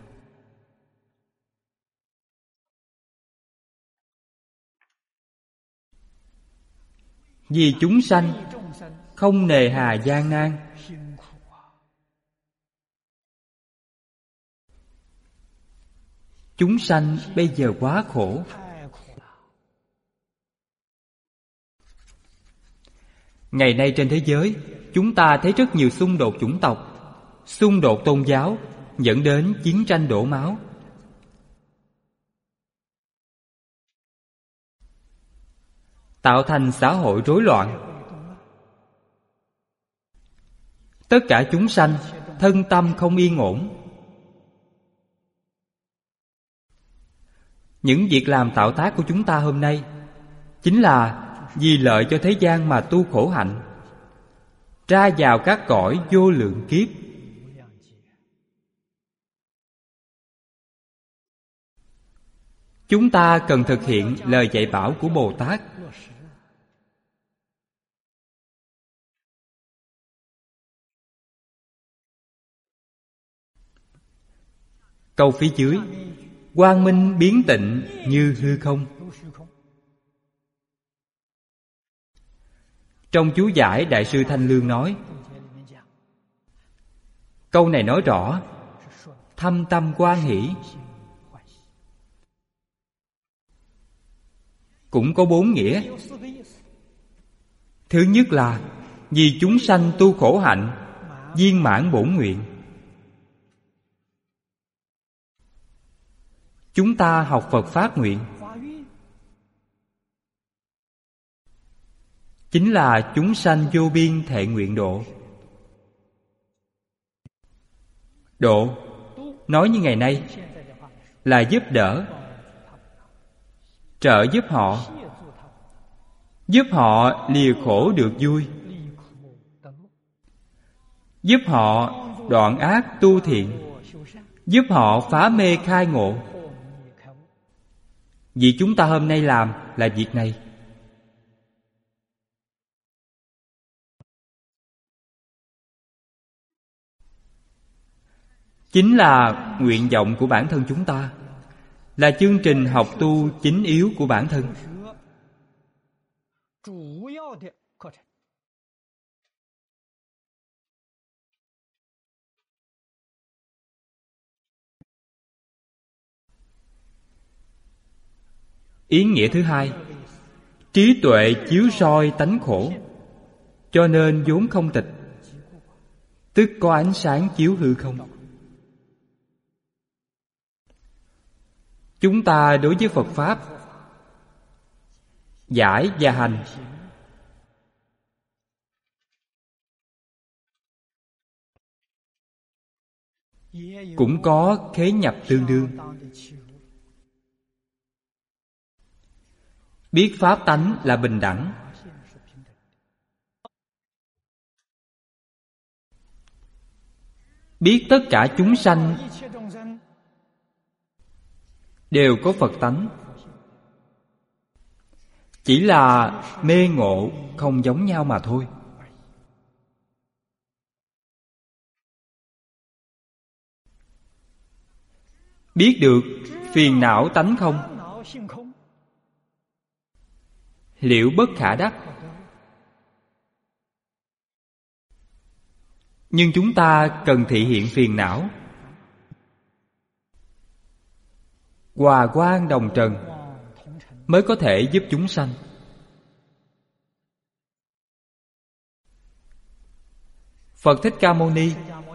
Vì chúng sanh không nề hà gian nan. Chúng sanh bây giờ quá khổ. Ngày nay trên thế giới, chúng ta thấy rất nhiều xung đột chủng tộc, xung đột tôn giáo, dẫn đến chiến tranh đổ máu. Tạo thành xã hội rối loạn. Tất cả chúng sanh thân tâm không yên ổn. Những việc làm tạo tác của chúng ta hôm nay chính là vì lợi cho thế gian mà tu khổ hạnh, ra vào các cõi vô lượng kiếp. Chúng ta cần thực hiện lời dạy bảo của Bồ Tát. Câu phía dưới: quang minh biến tịnh như hư không. Trong chú giải Đại sư Thanh Lương nói, câu này nói rõ thâm tâm hoan hỷ. Cũng có bốn nghĩa. Thứ nhất là vì chúng sanh tu khổ hạnh, viên mãn bổn nguyện. Chúng ta học Phật phát nguyện, chính là chúng sanh vô biên thệ nguyện độ. Độ, nói như ngày nay, là giúp đỡ, trợ giúp họ, giúp họ lìa khổ được vui, giúp họ đoạn ác tu thiện, giúp họ phá mê khai ngộ. Việc chúng ta hôm nay làm là việc này. Chính là nguyện vọng của bản thân chúng ta, là chương trình học tu chính yếu của bản thân. Ý nghĩa thứ hai, trí tuệ chiếu soi tánh khổ, cho nên vốn không tịch, tức có ánh sáng chiếu hư không. Chúng ta đối với Phật Pháp, giải và hành, cũng có khế nhập tương đương. Biết pháp tánh là bình đẳng. Biết tất cả chúng sanh đều có Phật tánh, chỉ là mê ngộ không giống nhau mà thôi. Biết được phiền não tánh không, liệu bất khả đắc. Nhưng chúng ta cần thị hiện phiền não. Hòa quang đồng trần mới có thể giúp chúng sanh. Phật Thích Ca Mâu Ni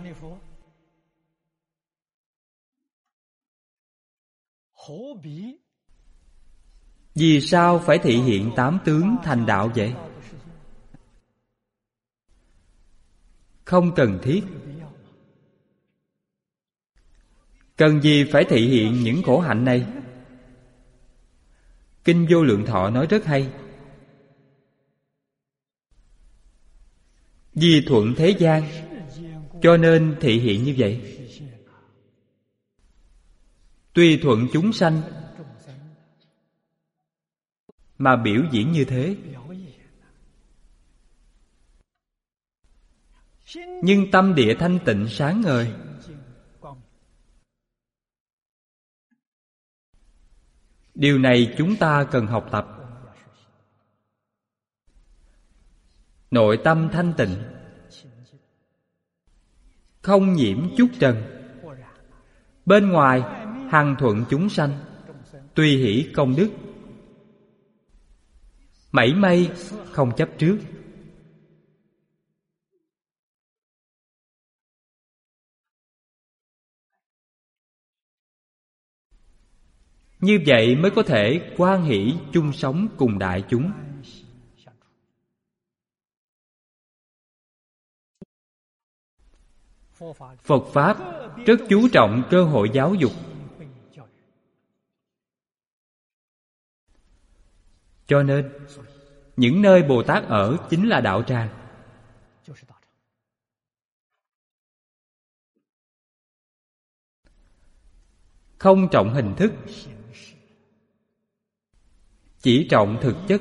vì sao phải thị hiện tám tướng thành đạo vậy? Không cần thiết. Cần gì phải thị hiện những khổ hạnh này? Kinh Vô Lượng Thọ nói rất hay. Vì thuận thế gian cho nên thị hiện như vậy. Tùy thuận chúng sanh mà biểu diễn như thế. Nhưng tâm địa thanh tịnh sáng ngời. Điều này chúng ta cần học tập. Nội tâm thanh tịnh, không nhiễm chút trần. Bên ngoài hằng thuận chúng sanh, tùy hỷ công đức, mảy may không chấp trước. Như vậy mới có thể hoan hỷ chung sống cùng đại chúng. Phật Pháp rất chú trọng cơ hội giáo dục. Cho nên những nơi Bồ Tát ở chính là đạo tràng. Không trọng hình thức, chỉ trọng thực chất.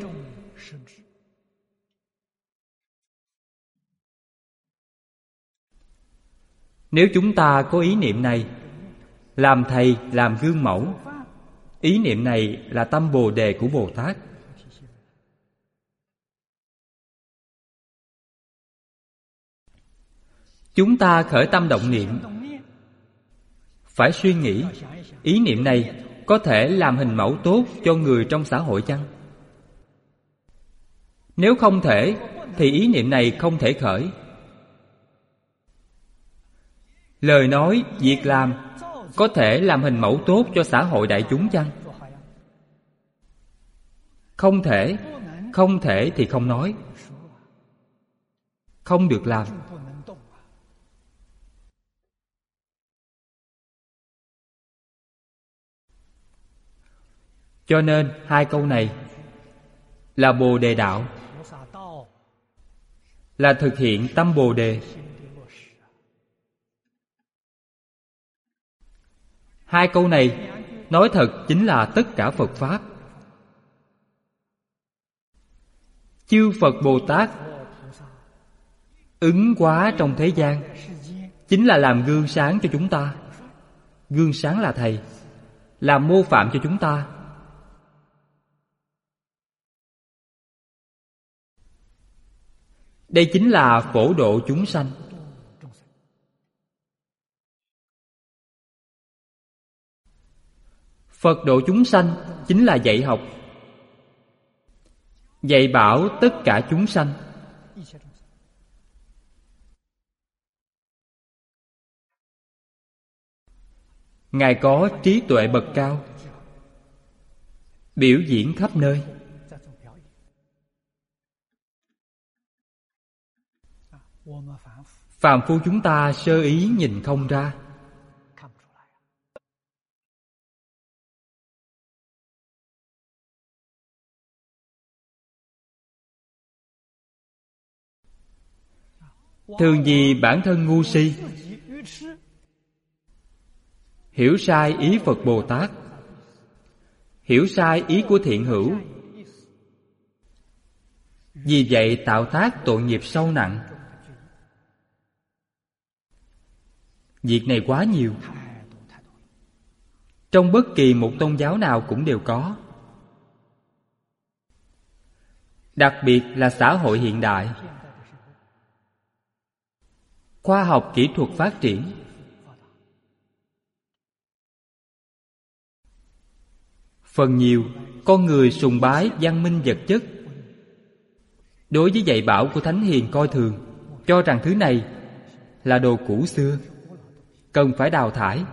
Nếu chúng ta có ý niệm này, làm thầy, làm gương mẫu, ý niệm này là tâm Bồ Đề của Bồ Tát. Chúng ta khởi tâm động niệm, phải suy nghĩ ý niệm này có thể làm hình mẫu tốt cho người trong xã hội chăng? Nếu không thể, thì ý niệm này không thể khởi. Lời nói, việc làm có thể làm hình mẫu tốt cho xã hội đại chúng chăng? Không thể. Không thể thì không nói. Không được làm. Cho nên hai câu này là Bồ Đề đạo, là thực hiện tâm Bồ Đề. Hai câu này nói thật chính là tất cả Phật Pháp. Chư Phật Bồ Tát ứng hóa trong thế gian chính là làm gương sáng cho chúng ta. Gương sáng là Thầy, làm mô phạm cho chúng ta. Đây chính là phổ độ chúng sanh. Phật độ chúng sanh chính là dạy học, dạy bảo tất cả chúng sanh. Ngài có trí tuệ bậc cao, biểu diễn khắp nơi. Phàm phu chúng ta sơ ý nhìn không ra. Thường vì bản thân ngu si, hiểu sai ý Phật Bồ Tát, hiểu sai ý của thiện hữu. Vì vậy tạo tác tội nghiệp sâu nặng. Việc này quá nhiều, trong bất kỳ một tôn giáo nào cũng đều có. Đặc biệt là xã hội hiện đại, khoa học kỹ thuật phát triển, phần nhiều con người sùng bái văn minh vật chất. Đối với dạy bảo của Thánh Hiền coi thường, cho rằng thứ này là đồ cũ xưa, cần phải đào thải,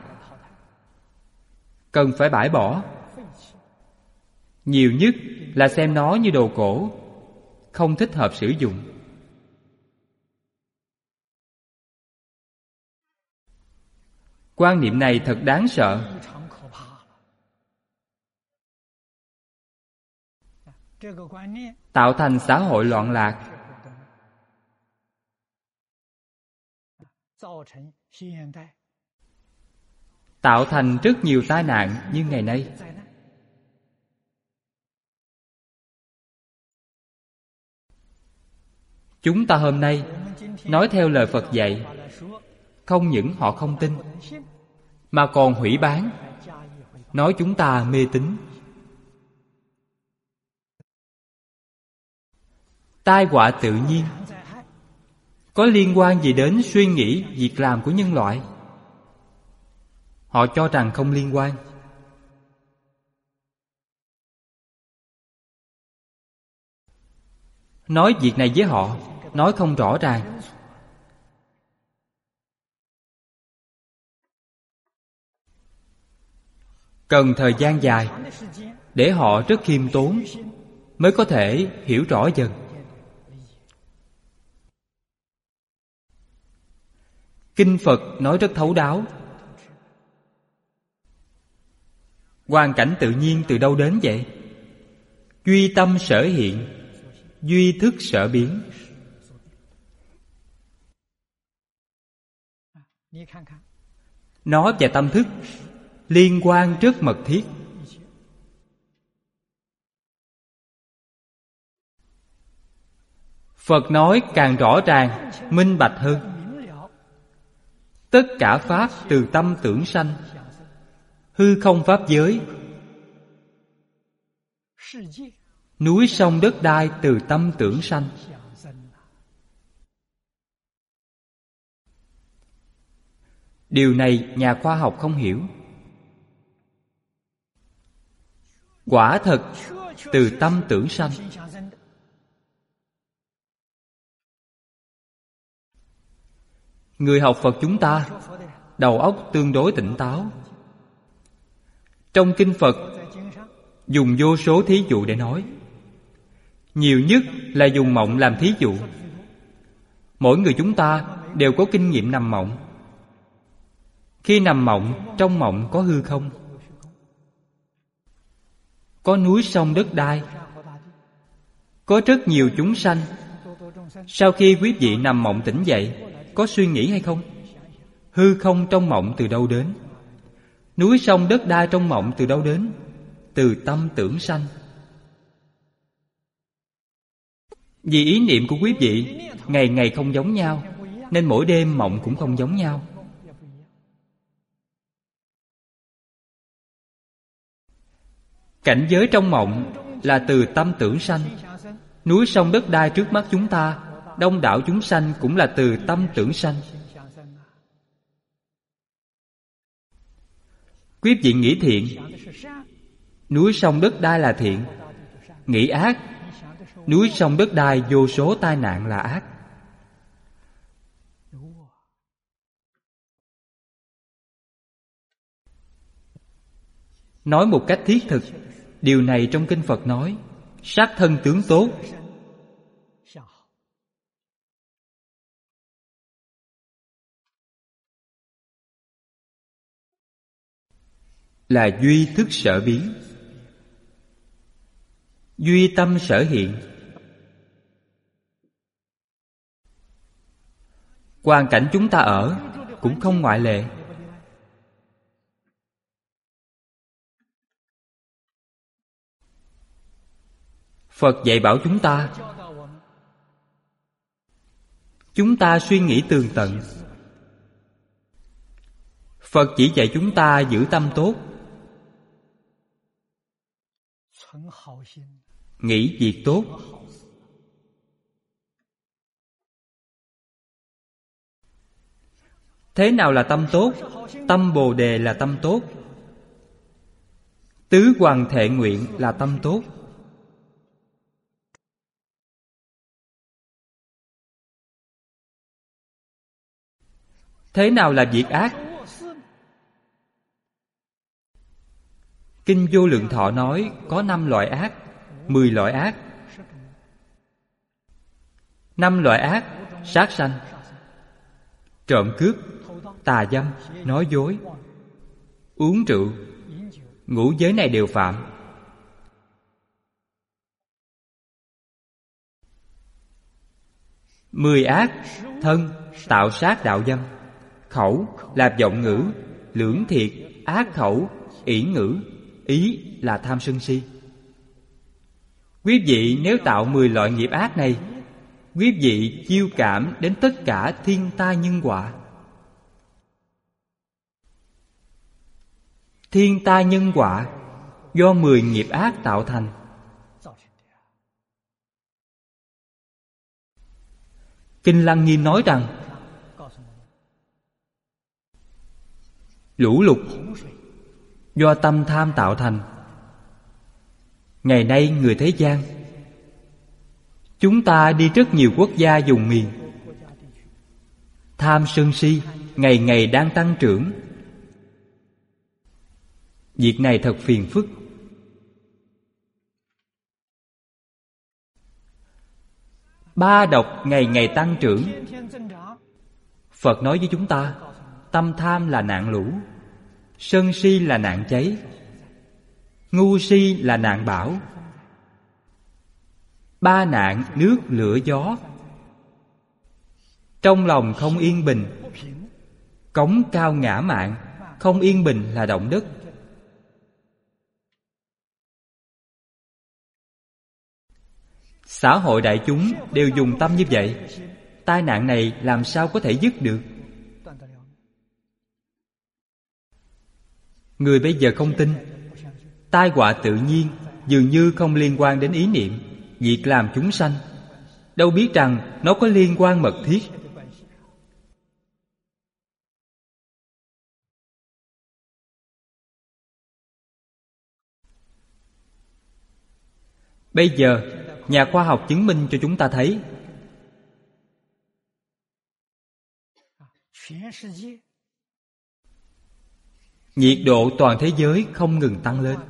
cần phải bãi bỏ. Nhiều nhất là xem nó như đồ cổ, không thích hợp sử dụng. Quan niệm này thật đáng sợ. Tạo thành xã hội loạn lạc, tạo thành rất nhiều tai nạn như ngày nay. Chúng ta hôm nay nói theo lời Phật dạy, không những họ không tin, mà còn hủy bán, nói chúng ta mê tín. Tai họa tự nhiên có liên quan gì đến suy nghĩ, việc làm của nhân loại? Họ cho rằng không liên quan. Nói việc này với họ, nói không rõ ràng. Cần thời gian dài để họ rất khiêm tốn mới có thể hiểu rõ dần. Kinh Phật nói rất thấu đáo. Hoàn cảnh tự nhiên từ đâu đến vậy? Duy tâm sở hiện, duy thức sở biến. Nó và tâm thức liên quan rất mật thiết. Phật nói càng rõ ràng, minh bạch hơn. Tất cả pháp từ tâm tưởng sanh. Hư không pháp giới, núi sông đất đai từ tâm tưởng sanh. Điều này nhà khoa học không hiểu. Quả thật từ tâm tưởng sanh. Người học Phật chúng ta đầu óc tương đối tỉnh táo. Trong kinh Phật dùng vô số thí dụ để nói. Nhiều nhất là dùng mộng làm thí dụ. Mỗi người chúng ta đều có kinh nghiệm nằm mộng. Khi nằm mộng, trong mộng có hư không, có núi sông đất đai, có rất nhiều chúng sanh. Sau khi quý vị nằm mộng tỉnh dậy, có suy nghĩ hay không? Hư không trong mộng từ đâu đến? Núi sông đất đai trong mộng từ đâu đến? Từ tâm tưởng sanh. Vì ý niệm của quý vị ngày ngày không giống nhau, nên mỗi đêm mộng cũng không giống nhau. Cảnh giới trong mộng là từ tâm tưởng sanh. Núi sông đất đai trước mắt chúng ta, đông đảo chúng sanh cũng là từ tâm tưởng sanh. Quý vị nghĩ thiện, núi sông đất đai là thiện. Nghĩ ác, núi sông đất đai vô số tai nạn là ác. Nói một cách thiết thực, điều này trong kinh Phật nói, sát thân tướng tốt. Là duy thức sở biến, duy tâm sở hiện. Hoàn cảnh chúng ta ở cũng không ngoại lệ. Phật dạy bảo chúng ta, chúng ta suy nghĩ tường tận. Phật chỉ dạy chúng ta giữ tâm tốt, nghĩ việc tốt. Thế nào là tâm tốt? Tâm Bồ Đề là tâm tốt. Tứ Hoằng Thệ Nguyện là tâm tốt. Thế nào là việc ác? Kinh Vô Lượng Thọ nói có năm loại ác, mười loại ác. Năm loại ác: sát sanh, trộm cướp, tà dâm, nói dối, uống rượu, ngũ giới này đều phạm. Mười ác: thân, tạo sát đạo dâm; khẩu, là vọng ngữ, lưỡng thiệt, ác khẩu, ỷ ngữ, ý là tham sân si. Quý vị nếu tạo mười loại nghiệp ác này, quý vị chiêu cảm đến tất cả thiên tai nhân họa. Thiên tai nhân họa do mười nghiệp ác tạo thành. Kinh Lăng Nghiêm nói rằng lũ lụt do tâm tham tạo thành. Ngày nay người thế gian, chúng ta đi rất nhiều quốc gia vùng miền, tham sân si ngày ngày đang tăng trưởng. Việc này thật phiền phức. Ba độc ngày ngày tăng trưởng. Phật nói với chúng ta, tâm tham là nạn lũ, sân si là nạn cháy, ngu si là nạn bão. Ba nạn nước lửa gió. Trong lòng không yên bình, cống cao ngã mạn, không yên bình là động đất. Xã hội đại chúng đều dùng tâm như vậy, tai nạn này làm sao có thể dứt được? Người bây giờ không tin, tai họa tự nhiên dường như không liên quan đến ý niệm, việc làm chúng sanh, đâu biết rằng nó có liên quan mật thiết. Bây giờ nhà khoa học chứng minh cho chúng ta thấy, nhiệt độ toàn thế giới không ngừng tăng lên.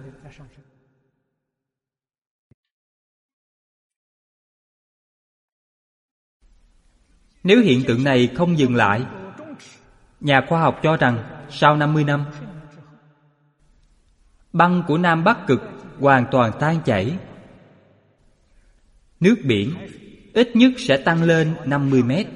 Nếu hiện tượng này không dừng lại, nhà khoa học cho rằng sau năm mươi năm, băng của Nam Bắc Cực hoàn toàn tan chảy. Nước biển ít nhất sẽ tăng lên năm mươi mét.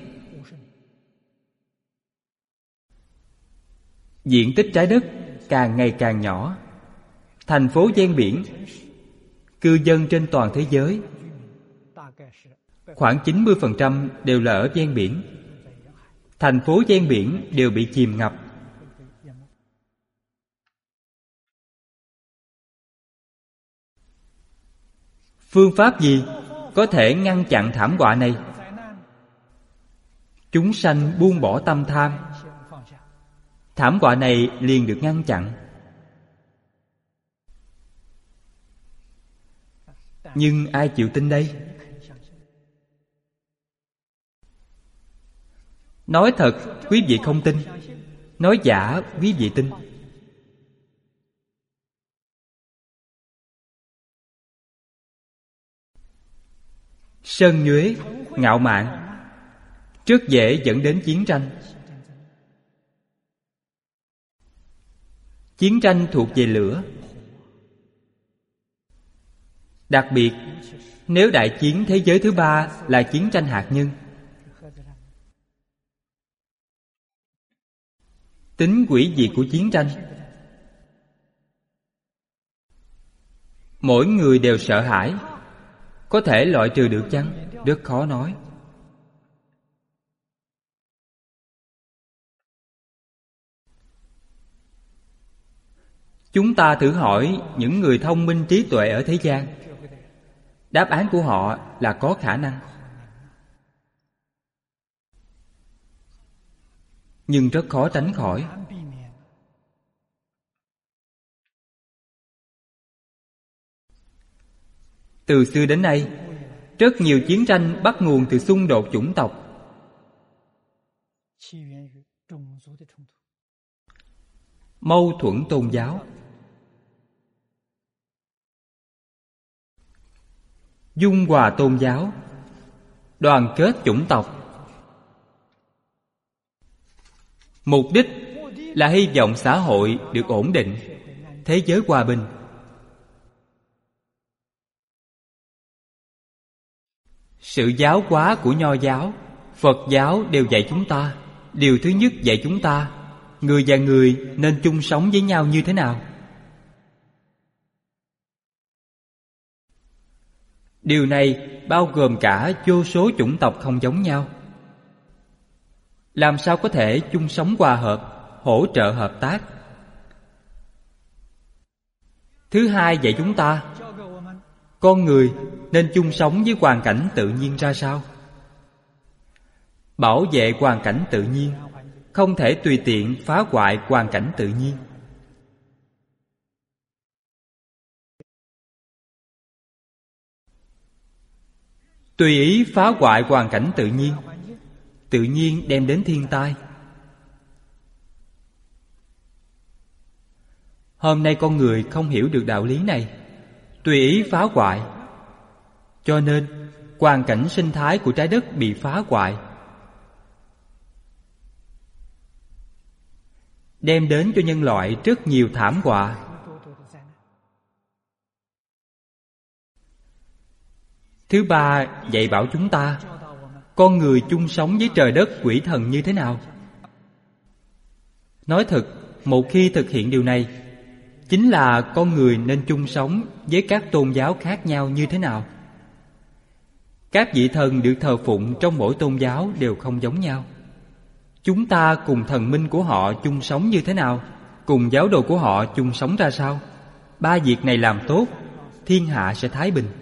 Diện tích trái đất càng ngày càng nhỏ. Thành phố ven biển, cư dân trên toàn thế giới khoảng chín mươi phần trăm đều là ở ven biển. Thành phố ven biển đều bị chìm ngập. Phương pháp gì có thể ngăn chặn thảm họa này? Chúng sanh buông bỏ tâm tham, thảm họa này liền được ngăn chặn. Nhưng ai chịu tin đây? Nói thật quý vị không tin, nói giả quý vị tin. Sân nhuế, ngạo mạn rất dễ dẫn đến chiến tranh. Chiến tranh thuộc về lửa. Đặc biệt, nếu đại chiến thế giới thứ ba là chiến tranh hạt nhân, tính hủy diệt của chiến tranh, mỗi người đều sợ hãi. Có thể loại trừ được chăng? Rất khó nói. Chúng ta thử hỏi những người thông minh trí tuệ ở thế gian, đáp án của họ là có khả năng, nhưng rất khó tránh khỏi. Từ xưa đến nay, rất nhiều chiến tranh bắt nguồn từ xung đột chủng tộc. Mâu thuẫn tôn giáo, dung hòa tôn giáo, đoàn kết chủng tộc. Mục đích là hy vọng xã hội được ổn định, thế giới hòa bình. Sự giáo hóa của Nho giáo, Phật giáo đều dạy chúng ta. Điều thứ nhất dạy chúng ta người và người nên chung sống với nhau như thế nào. Điều này bao gồm cả vô số chủng tộc không giống nhau. Làm sao có thể chung sống hòa hợp, hỗ trợ hợp tác? Thứ hai dạy chúng ta con người nên chung sống với hoàn cảnh tự nhiên ra sao. Bảo vệ hoàn cảnh tự nhiên, không thể tùy tiện phá hoại hoàn cảnh tự nhiên. Tùy ý phá hoại hoàn cảnh tự nhiên, tự nhiên đem đến thiên tai. Hôm nay con người không hiểu được đạo lý này, tùy ý phá hoại, cho nên hoàn cảnh sinh thái của trái đất bị phá hoại, đem đến cho nhân loại rất nhiều thảm họa. Thứ ba dạy bảo chúng ta con người chung sống với trời đất quỷ thần như thế nào. Nói thật, một khi thực hiện điều này, chính là con người nên chung sống với các tôn giáo khác nhau như thế nào. Các vị thần được thờ phụng trong mỗi tôn giáo đều không giống nhau. Chúng ta cùng thần minh của họ chung sống như thế nào, cùng giáo đồ của họ chung sống ra sao. Ba việc này làm tốt, thiên hạ sẽ thái bình.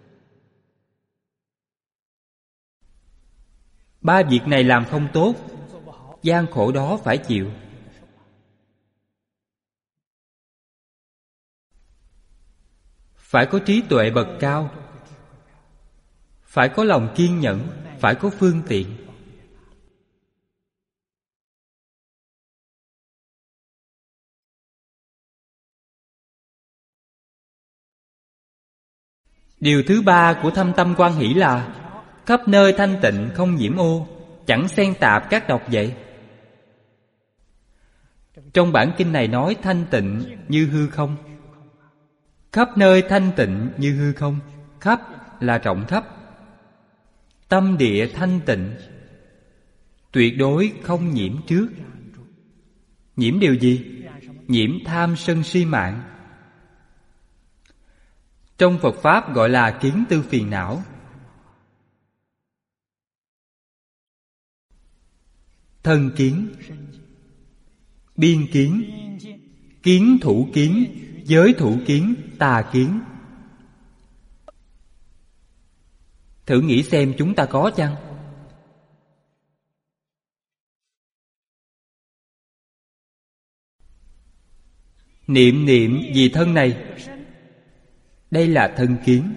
Ba việc này làm không tốt, gian khổ đó phải chịu. Phải có trí tuệ bậc cao, phải có lòng kiên nhẫn, phải có phương tiện. Điều thứ ba của thâm tâm quan hỷ là khắp nơi thanh tịnh không nhiễm ô, chẳng xen tạp các độc vậy. Trong bản kinh này nói thanh tịnh như hư không. Khắp nơi thanh tịnh như hư không. Khắp là rộng khắp. Tâm địa thanh tịnh, tuyệt đối không nhiễm trước. Nhiễm điều gì? Nhiễm tham sân si mạng. Trong Phật Pháp gọi là kiến tư phiền não. Thân kiến, biên kiến, kiến thủ kiến, giới thủ kiến, tà kiến. Thử nghĩ xem chúng ta có chăng? Niệm niệm vì thân này, đây là thân kiến.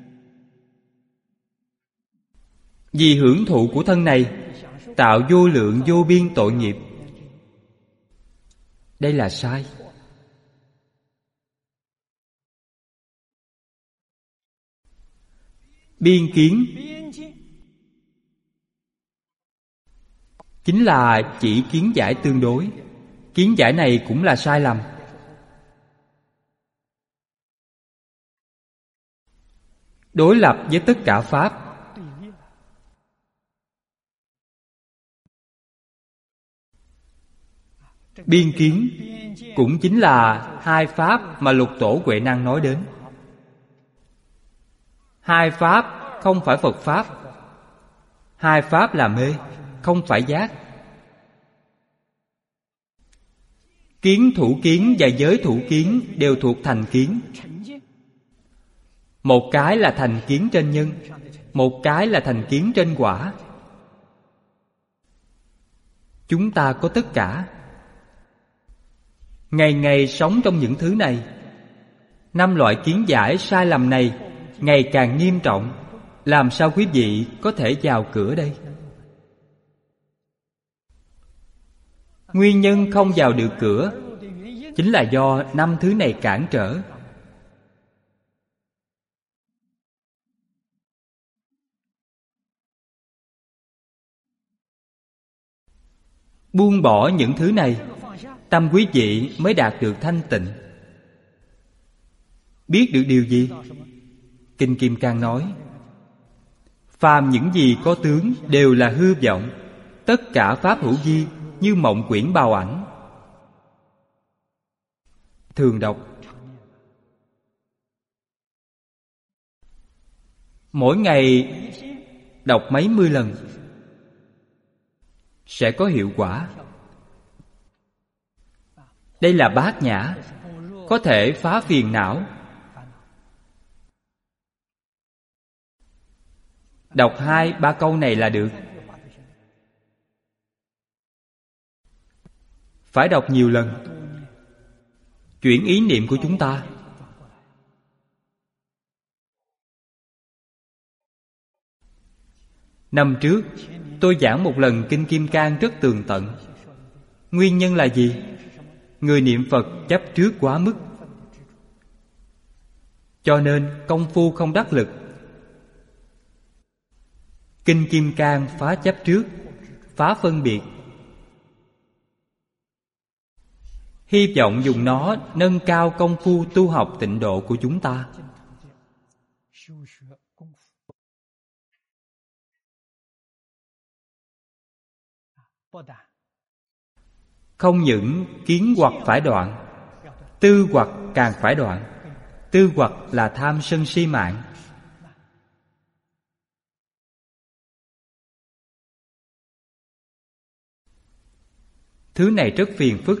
Vì hưởng thụ của thân này, tạo vô lượng vô biên tội nghiệp, đây là sai. Biên kiến chính là chỉ kiến giải tương đối. Kiến giải này cũng là sai lầm. Đối lập với tất cả Pháp. Biên kiến cũng chính là hai Pháp mà Lục Tổ Huệ Năng nói đến. Hai Pháp không phải Phật Pháp. Hai Pháp là mê, không phải giác. Kiến thủ kiến và giới thủ kiến đều thuộc thành kiến. Một cái là thành kiến trên nhân, một cái là thành kiến trên quả. Chúng ta có tất cả. Ngày ngày sống trong những thứ này. Năm loại kiến giải sai lầm này ngày càng nghiêm trọng. Làm sao quý vị có thể vào cửa đây? Nguyên nhân không vào được cửa chính là do năm thứ này cản trở. Buông bỏ những thứ này, tâm quý vị mới đạt được thanh tịnh. Biết được điều gì? Kinh Kim Cang nói, phàm những gì có tướng đều là hư vọng, tất cả pháp hữu vi như mộng quyển bào ảnh. Thường đọc. Mỗi ngày đọc mấy mươi lần sẽ có hiệu quả. Đây là bát nhã, có thể phá phiền não. Đọc hai ba câu này là được. Phải đọc nhiều lần. Chuyển ý niệm của chúng ta. Năm trước tôi giảng một lần Kinh Kim Cang rất tường tận. Nguyên nhân là gì? Người niệm Phật chấp trước quá mức, cho nên công phu không đắc lực. Kinh Kim Cang phá chấp trước, phá phân biệt. Hy vọng dùng nó nâng cao công phu tu học tịnh độ của chúng ta. Không những kiến hoặc phải đoạn, tư hoặc càng phải đoạn. Tư hoặc là tham sân si mạng. Thứ này rất phiền phức.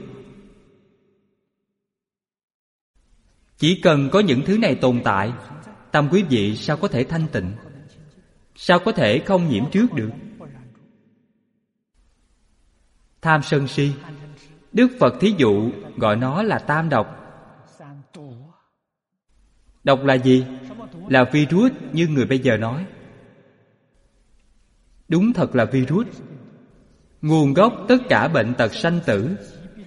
Chỉ cần có những thứ này tồn tại, tâm quý vị sao có thể thanh tịnh? Sao có thể không nhiễm trước được? Tham sân si, Đức Phật thí dụ gọi nó là tam độc. Độc là gì? Là virus như người bây giờ nói. Đúng thật là virus. Nguồn gốc tất cả bệnh tật sanh tử.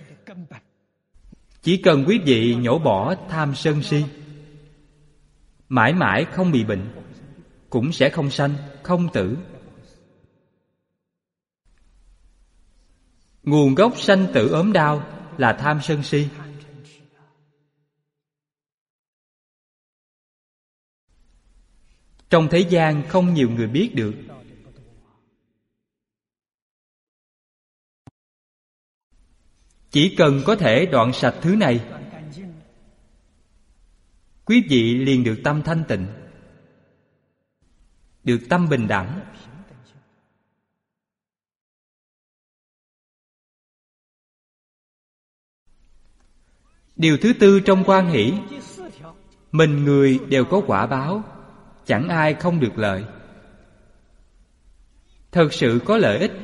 Chỉ cần quý vị nhổ bỏ tham sân si, mãi mãi không bị bệnh, cũng sẽ không sanh, không tử. Nguồn gốc sanh tử ốm đau là tham sân si. Trong thế gian không nhiều người biết được. Chỉ cần có thể đoạn sạch thứ này, quý vị liền được tâm thanh tịnh, được tâm bình đẳng. Điều thứ tư trong quan hỷ, mình người đều có quả báo, chẳng ai không được lợi. Thật sự có lợi ích.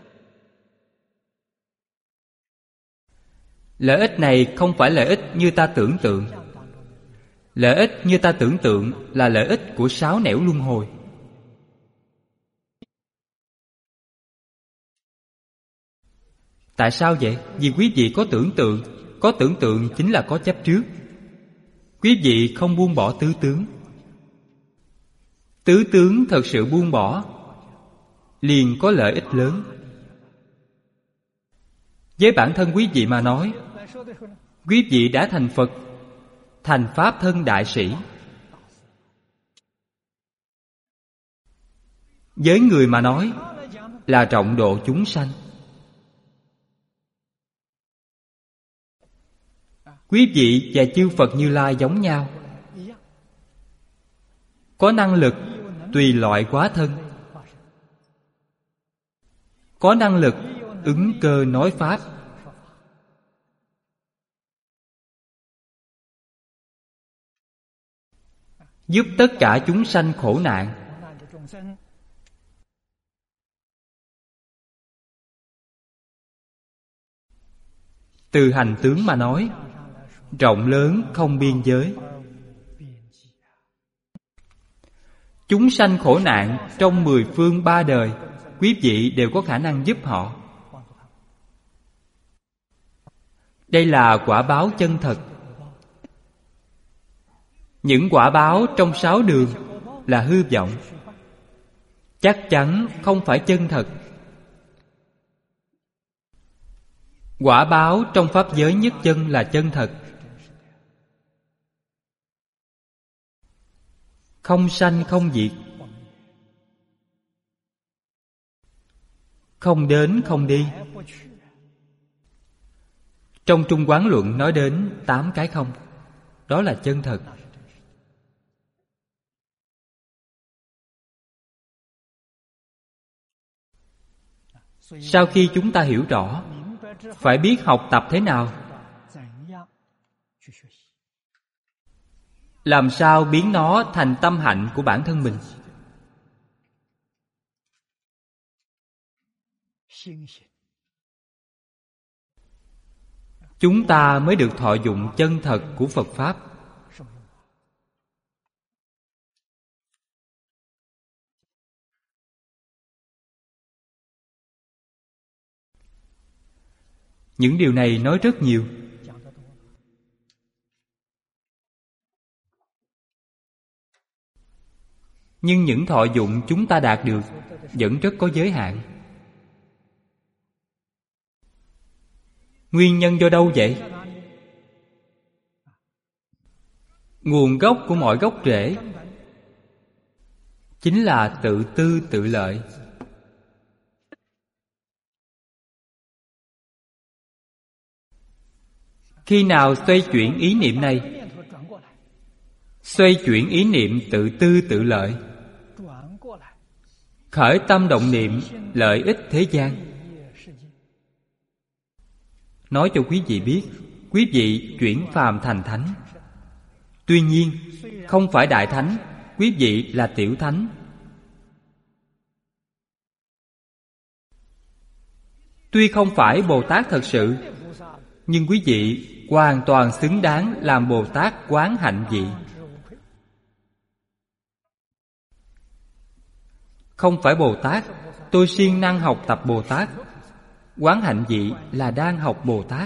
Lợi ích này không phải lợi ích như ta tưởng tượng. Lợi ích như ta tưởng tượng là lợi ích của sáu nẻo luân hồi. Tại sao vậy? Vì quý vị có tưởng tượng. Có tưởng tượng chính là có chấp trước. Quý vị không buông bỏ tứ tướng. Tứ tướng thật sự buông bỏ, liền có lợi ích lớn. Với bản thân quý vị mà nói, quý vị đã thành Phật, thành Pháp thân đại sĩ. Với người mà nói, là trọng độ chúng sanh. Quý vị và chư Phật Như Lai giống nhau, có năng lực tùy loại hóa thân, có năng lực ứng cơ nói Pháp. Giúp tất cả chúng sanh khổ nạn. Từ hành tướng mà nói, rộng lớn không biên giới. Chúng sanh khổ nạn trong mười phương ba đời, quý vị đều có khả năng giúp họ. Đây là quả báo chân thật. Những quả báo trong sáu đường là hư vọng, chắc chắn không phải chân thật. Quả báo trong pháp giới nhất chân là chân thật, không sanh không diệt, không đến không đi. Trong Trung Quán Luận nói đến tám cái không. Đó là chân thật. Sau khi chúng ta hiểu rõ, phải biết học tập thế nào, làm sao biến nó thành tâm hạnh của bản thân mình. Chúng ta mới được thọ dụng chân thật của Phật Pháp. Những điều này nói rất nhiều. Nhưng những thọ dụng chúng ta đạt được vẫn rất có giới hạn. Nguyên nhân do đâu vậy? Nguồn gốc của mọi gốc rễ chính là tự tư tự lợi. Khi nào xoay chuyển ý niệm này, xoay chuyển ý niệm tự tư tự lợi, khởi tâm động niệm lợi ích thế gian. Nói cho quý vị biết, quý vị chuyển phàm thành thánh. Tuy nhiên, không phải đại thánh, quý vị là tiểu thánh. Tuy không phải Bồ Tát thật sự, nhưng quý vị hoàn toàn xứng đáng làm Bồ Tát quán hạnh vị. Không phải Bồ Tát, tôi siêng năng học tập Bồ Tát. Quán hạnh vị là đang học Bồ Tát.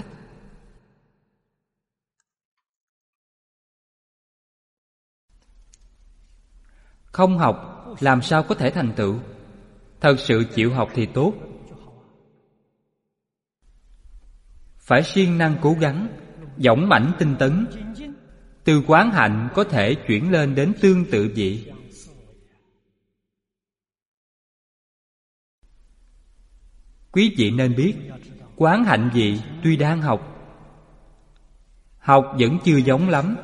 Không học làm sao có thể thành tựu. Thật sự chịu học thì tốt. Phải siêng năng cố gắng, dũng mãnh tinh tấn. Từ quán hạnh có thể chuyển lên đến tương tự vị. Quý vị nên biết, quán hạnh vị tuy đang học, học vẫn chưa giống lắm.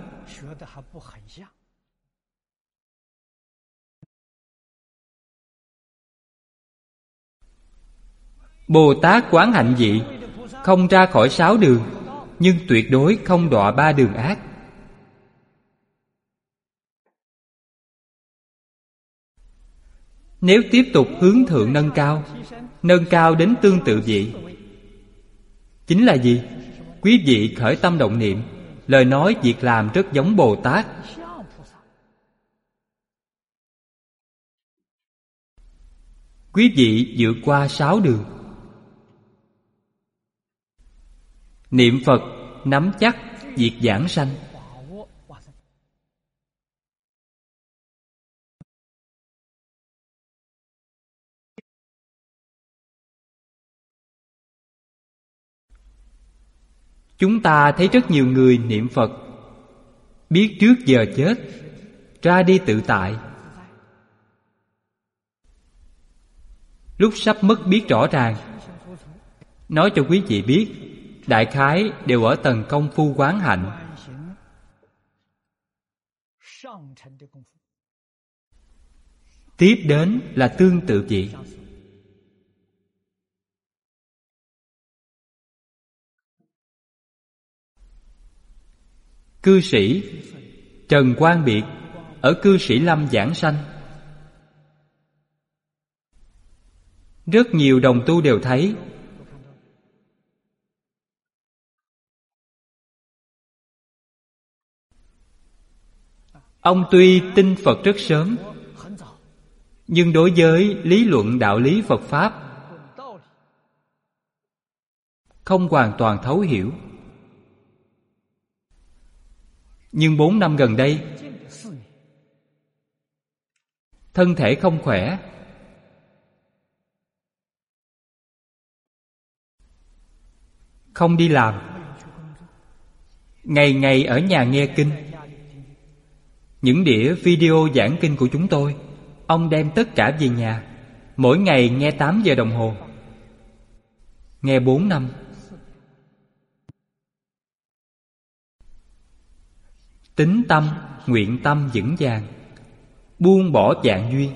Bồ Tát quán hạnh vị không ra khỏi sáu đường, nhưng tuyệt đối không đọa ba đường ác. Nếu tiếp tục hướng thượng nâng cao, nâng cao đến tương tự vị, chính là gì? Quý vị khởi tâm động niệm, lời nói việc làm rất giống Bồ Tát. Quý vị vượt qua sáu đường. Niệm Phật nắm chắc việc giảng sanh. Chúng ta thấy rất nhiều người niệm Phật biết trước giờ chết, ra đi tự tại. Lúc sắp mất biết rõ ràng. Nói cho quý vị biết, đại khái đều ở tầng công phu quán hạnh. Tiếp đến là tương tự vị. Cư sĩ Trần Quang Biệt ở Cư Sĩ Lâm giảng sanh. Rất nhiều đồng tu đều thấy ông tuy tin Phật rất sớm, nhưng đối với lý luận đạo lý Phật Pháp không hoàn toàn thấu hiểu. Nhưng bốn năm gần đây, thân thể không khỏe, không đi làm, ngày ngày ở nhà nghe kinh. Những đĩa video giảng kinh của chúng tôi, ông đem tất cả về nhà, mỗi ngày nghe tám giờ đồng hồ. Nghe bốn năm. Tín tâm, nguyện tâm vững vàng, buông bỏ vạn duyên.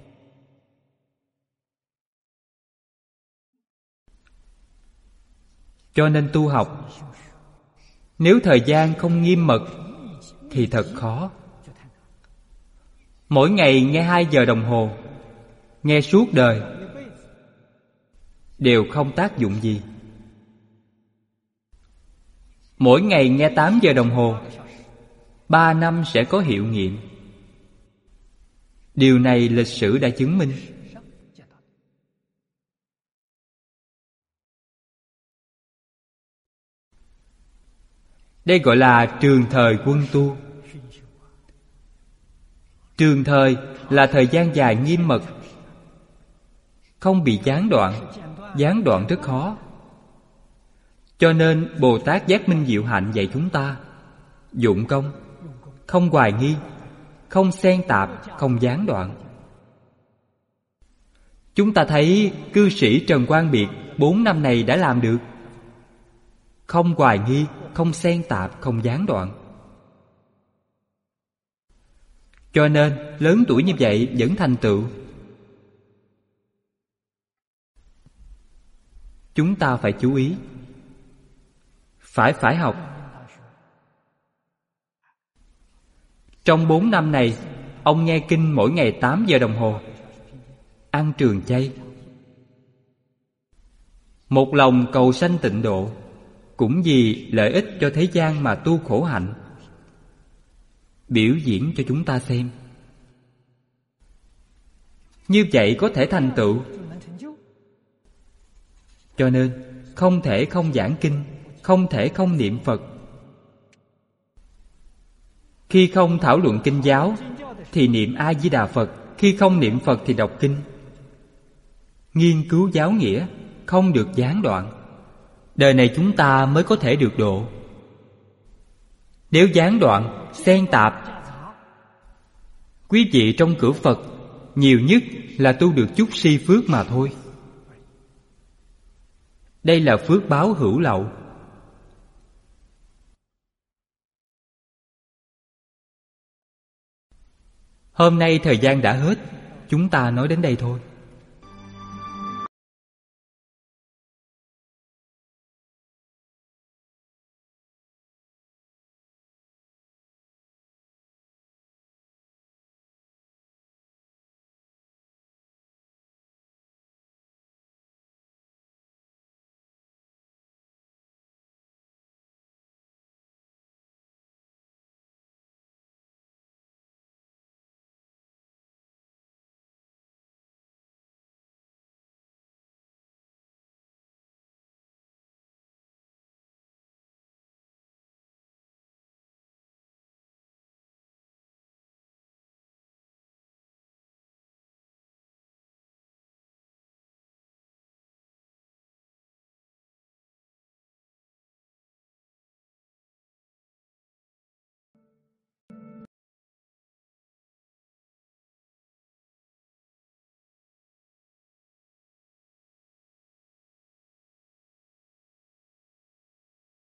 Cho nên tu học, nếu thời gian không nghiêm mật thì thật khó. Mỗi ngày nghe hai giờ đồng hồ, nghe suốt đời, đều không tác dụng gì. Mỗi ngày nghe tám giờ đồng hồ, ba năm sẽ có hiệu nghiệm. Điều này lịch sử đã chứng minh. Đây gọi là trường thời quân tu. Trường thời là thời gian dài nghiêm mật, không bị gián đoạn. Gián đoạn rất khó. Cho nên Bồ Tát Giác Minh Diệu Hạnh dạy chúng ta dụng công, không hoài nghi, không xen tạp, không gián đoạn. Chúng ta thấy cư sĩ Trần Quang Biệt bốn năm này đã làm được. Không hoài nghi, không xen tạp, không gián đoạn. Cho nên lớn tuổi như vậy vẫn thành tựu. Chúng ta phải chú ý, phải phải học. Trong bốn năm này, ông nghe kinh mỗi ngày tám giờ đồng hồ, ăn trường chay, một lòng cầu sanh tịnh độ, cũng vì lợi ích cho thế gian mà tu khổ hạnh, biểu diễn cho chúng ta xem. Như vậy có thể thành tựu. Cho nên không thể không giảng kinh, không thể không niệm Phật. Khi không thảo luận kinh giáo thì niệm A Di Đà Phật, khi không niệm Phật thì đọc kinh. Nghiên cứu giáo nghĩa, không được gián đoạn. Đời này chúng ta mới có thể được độ. Nếu gián đoạn, xen tạp, quý vị trong cửa Phật nhiều nhất là tu được chút si phước mà thôi. Đây là phước báo hữu lậu. Hôm nay thời gian đã hết, chúng ta nói đến đây thôi.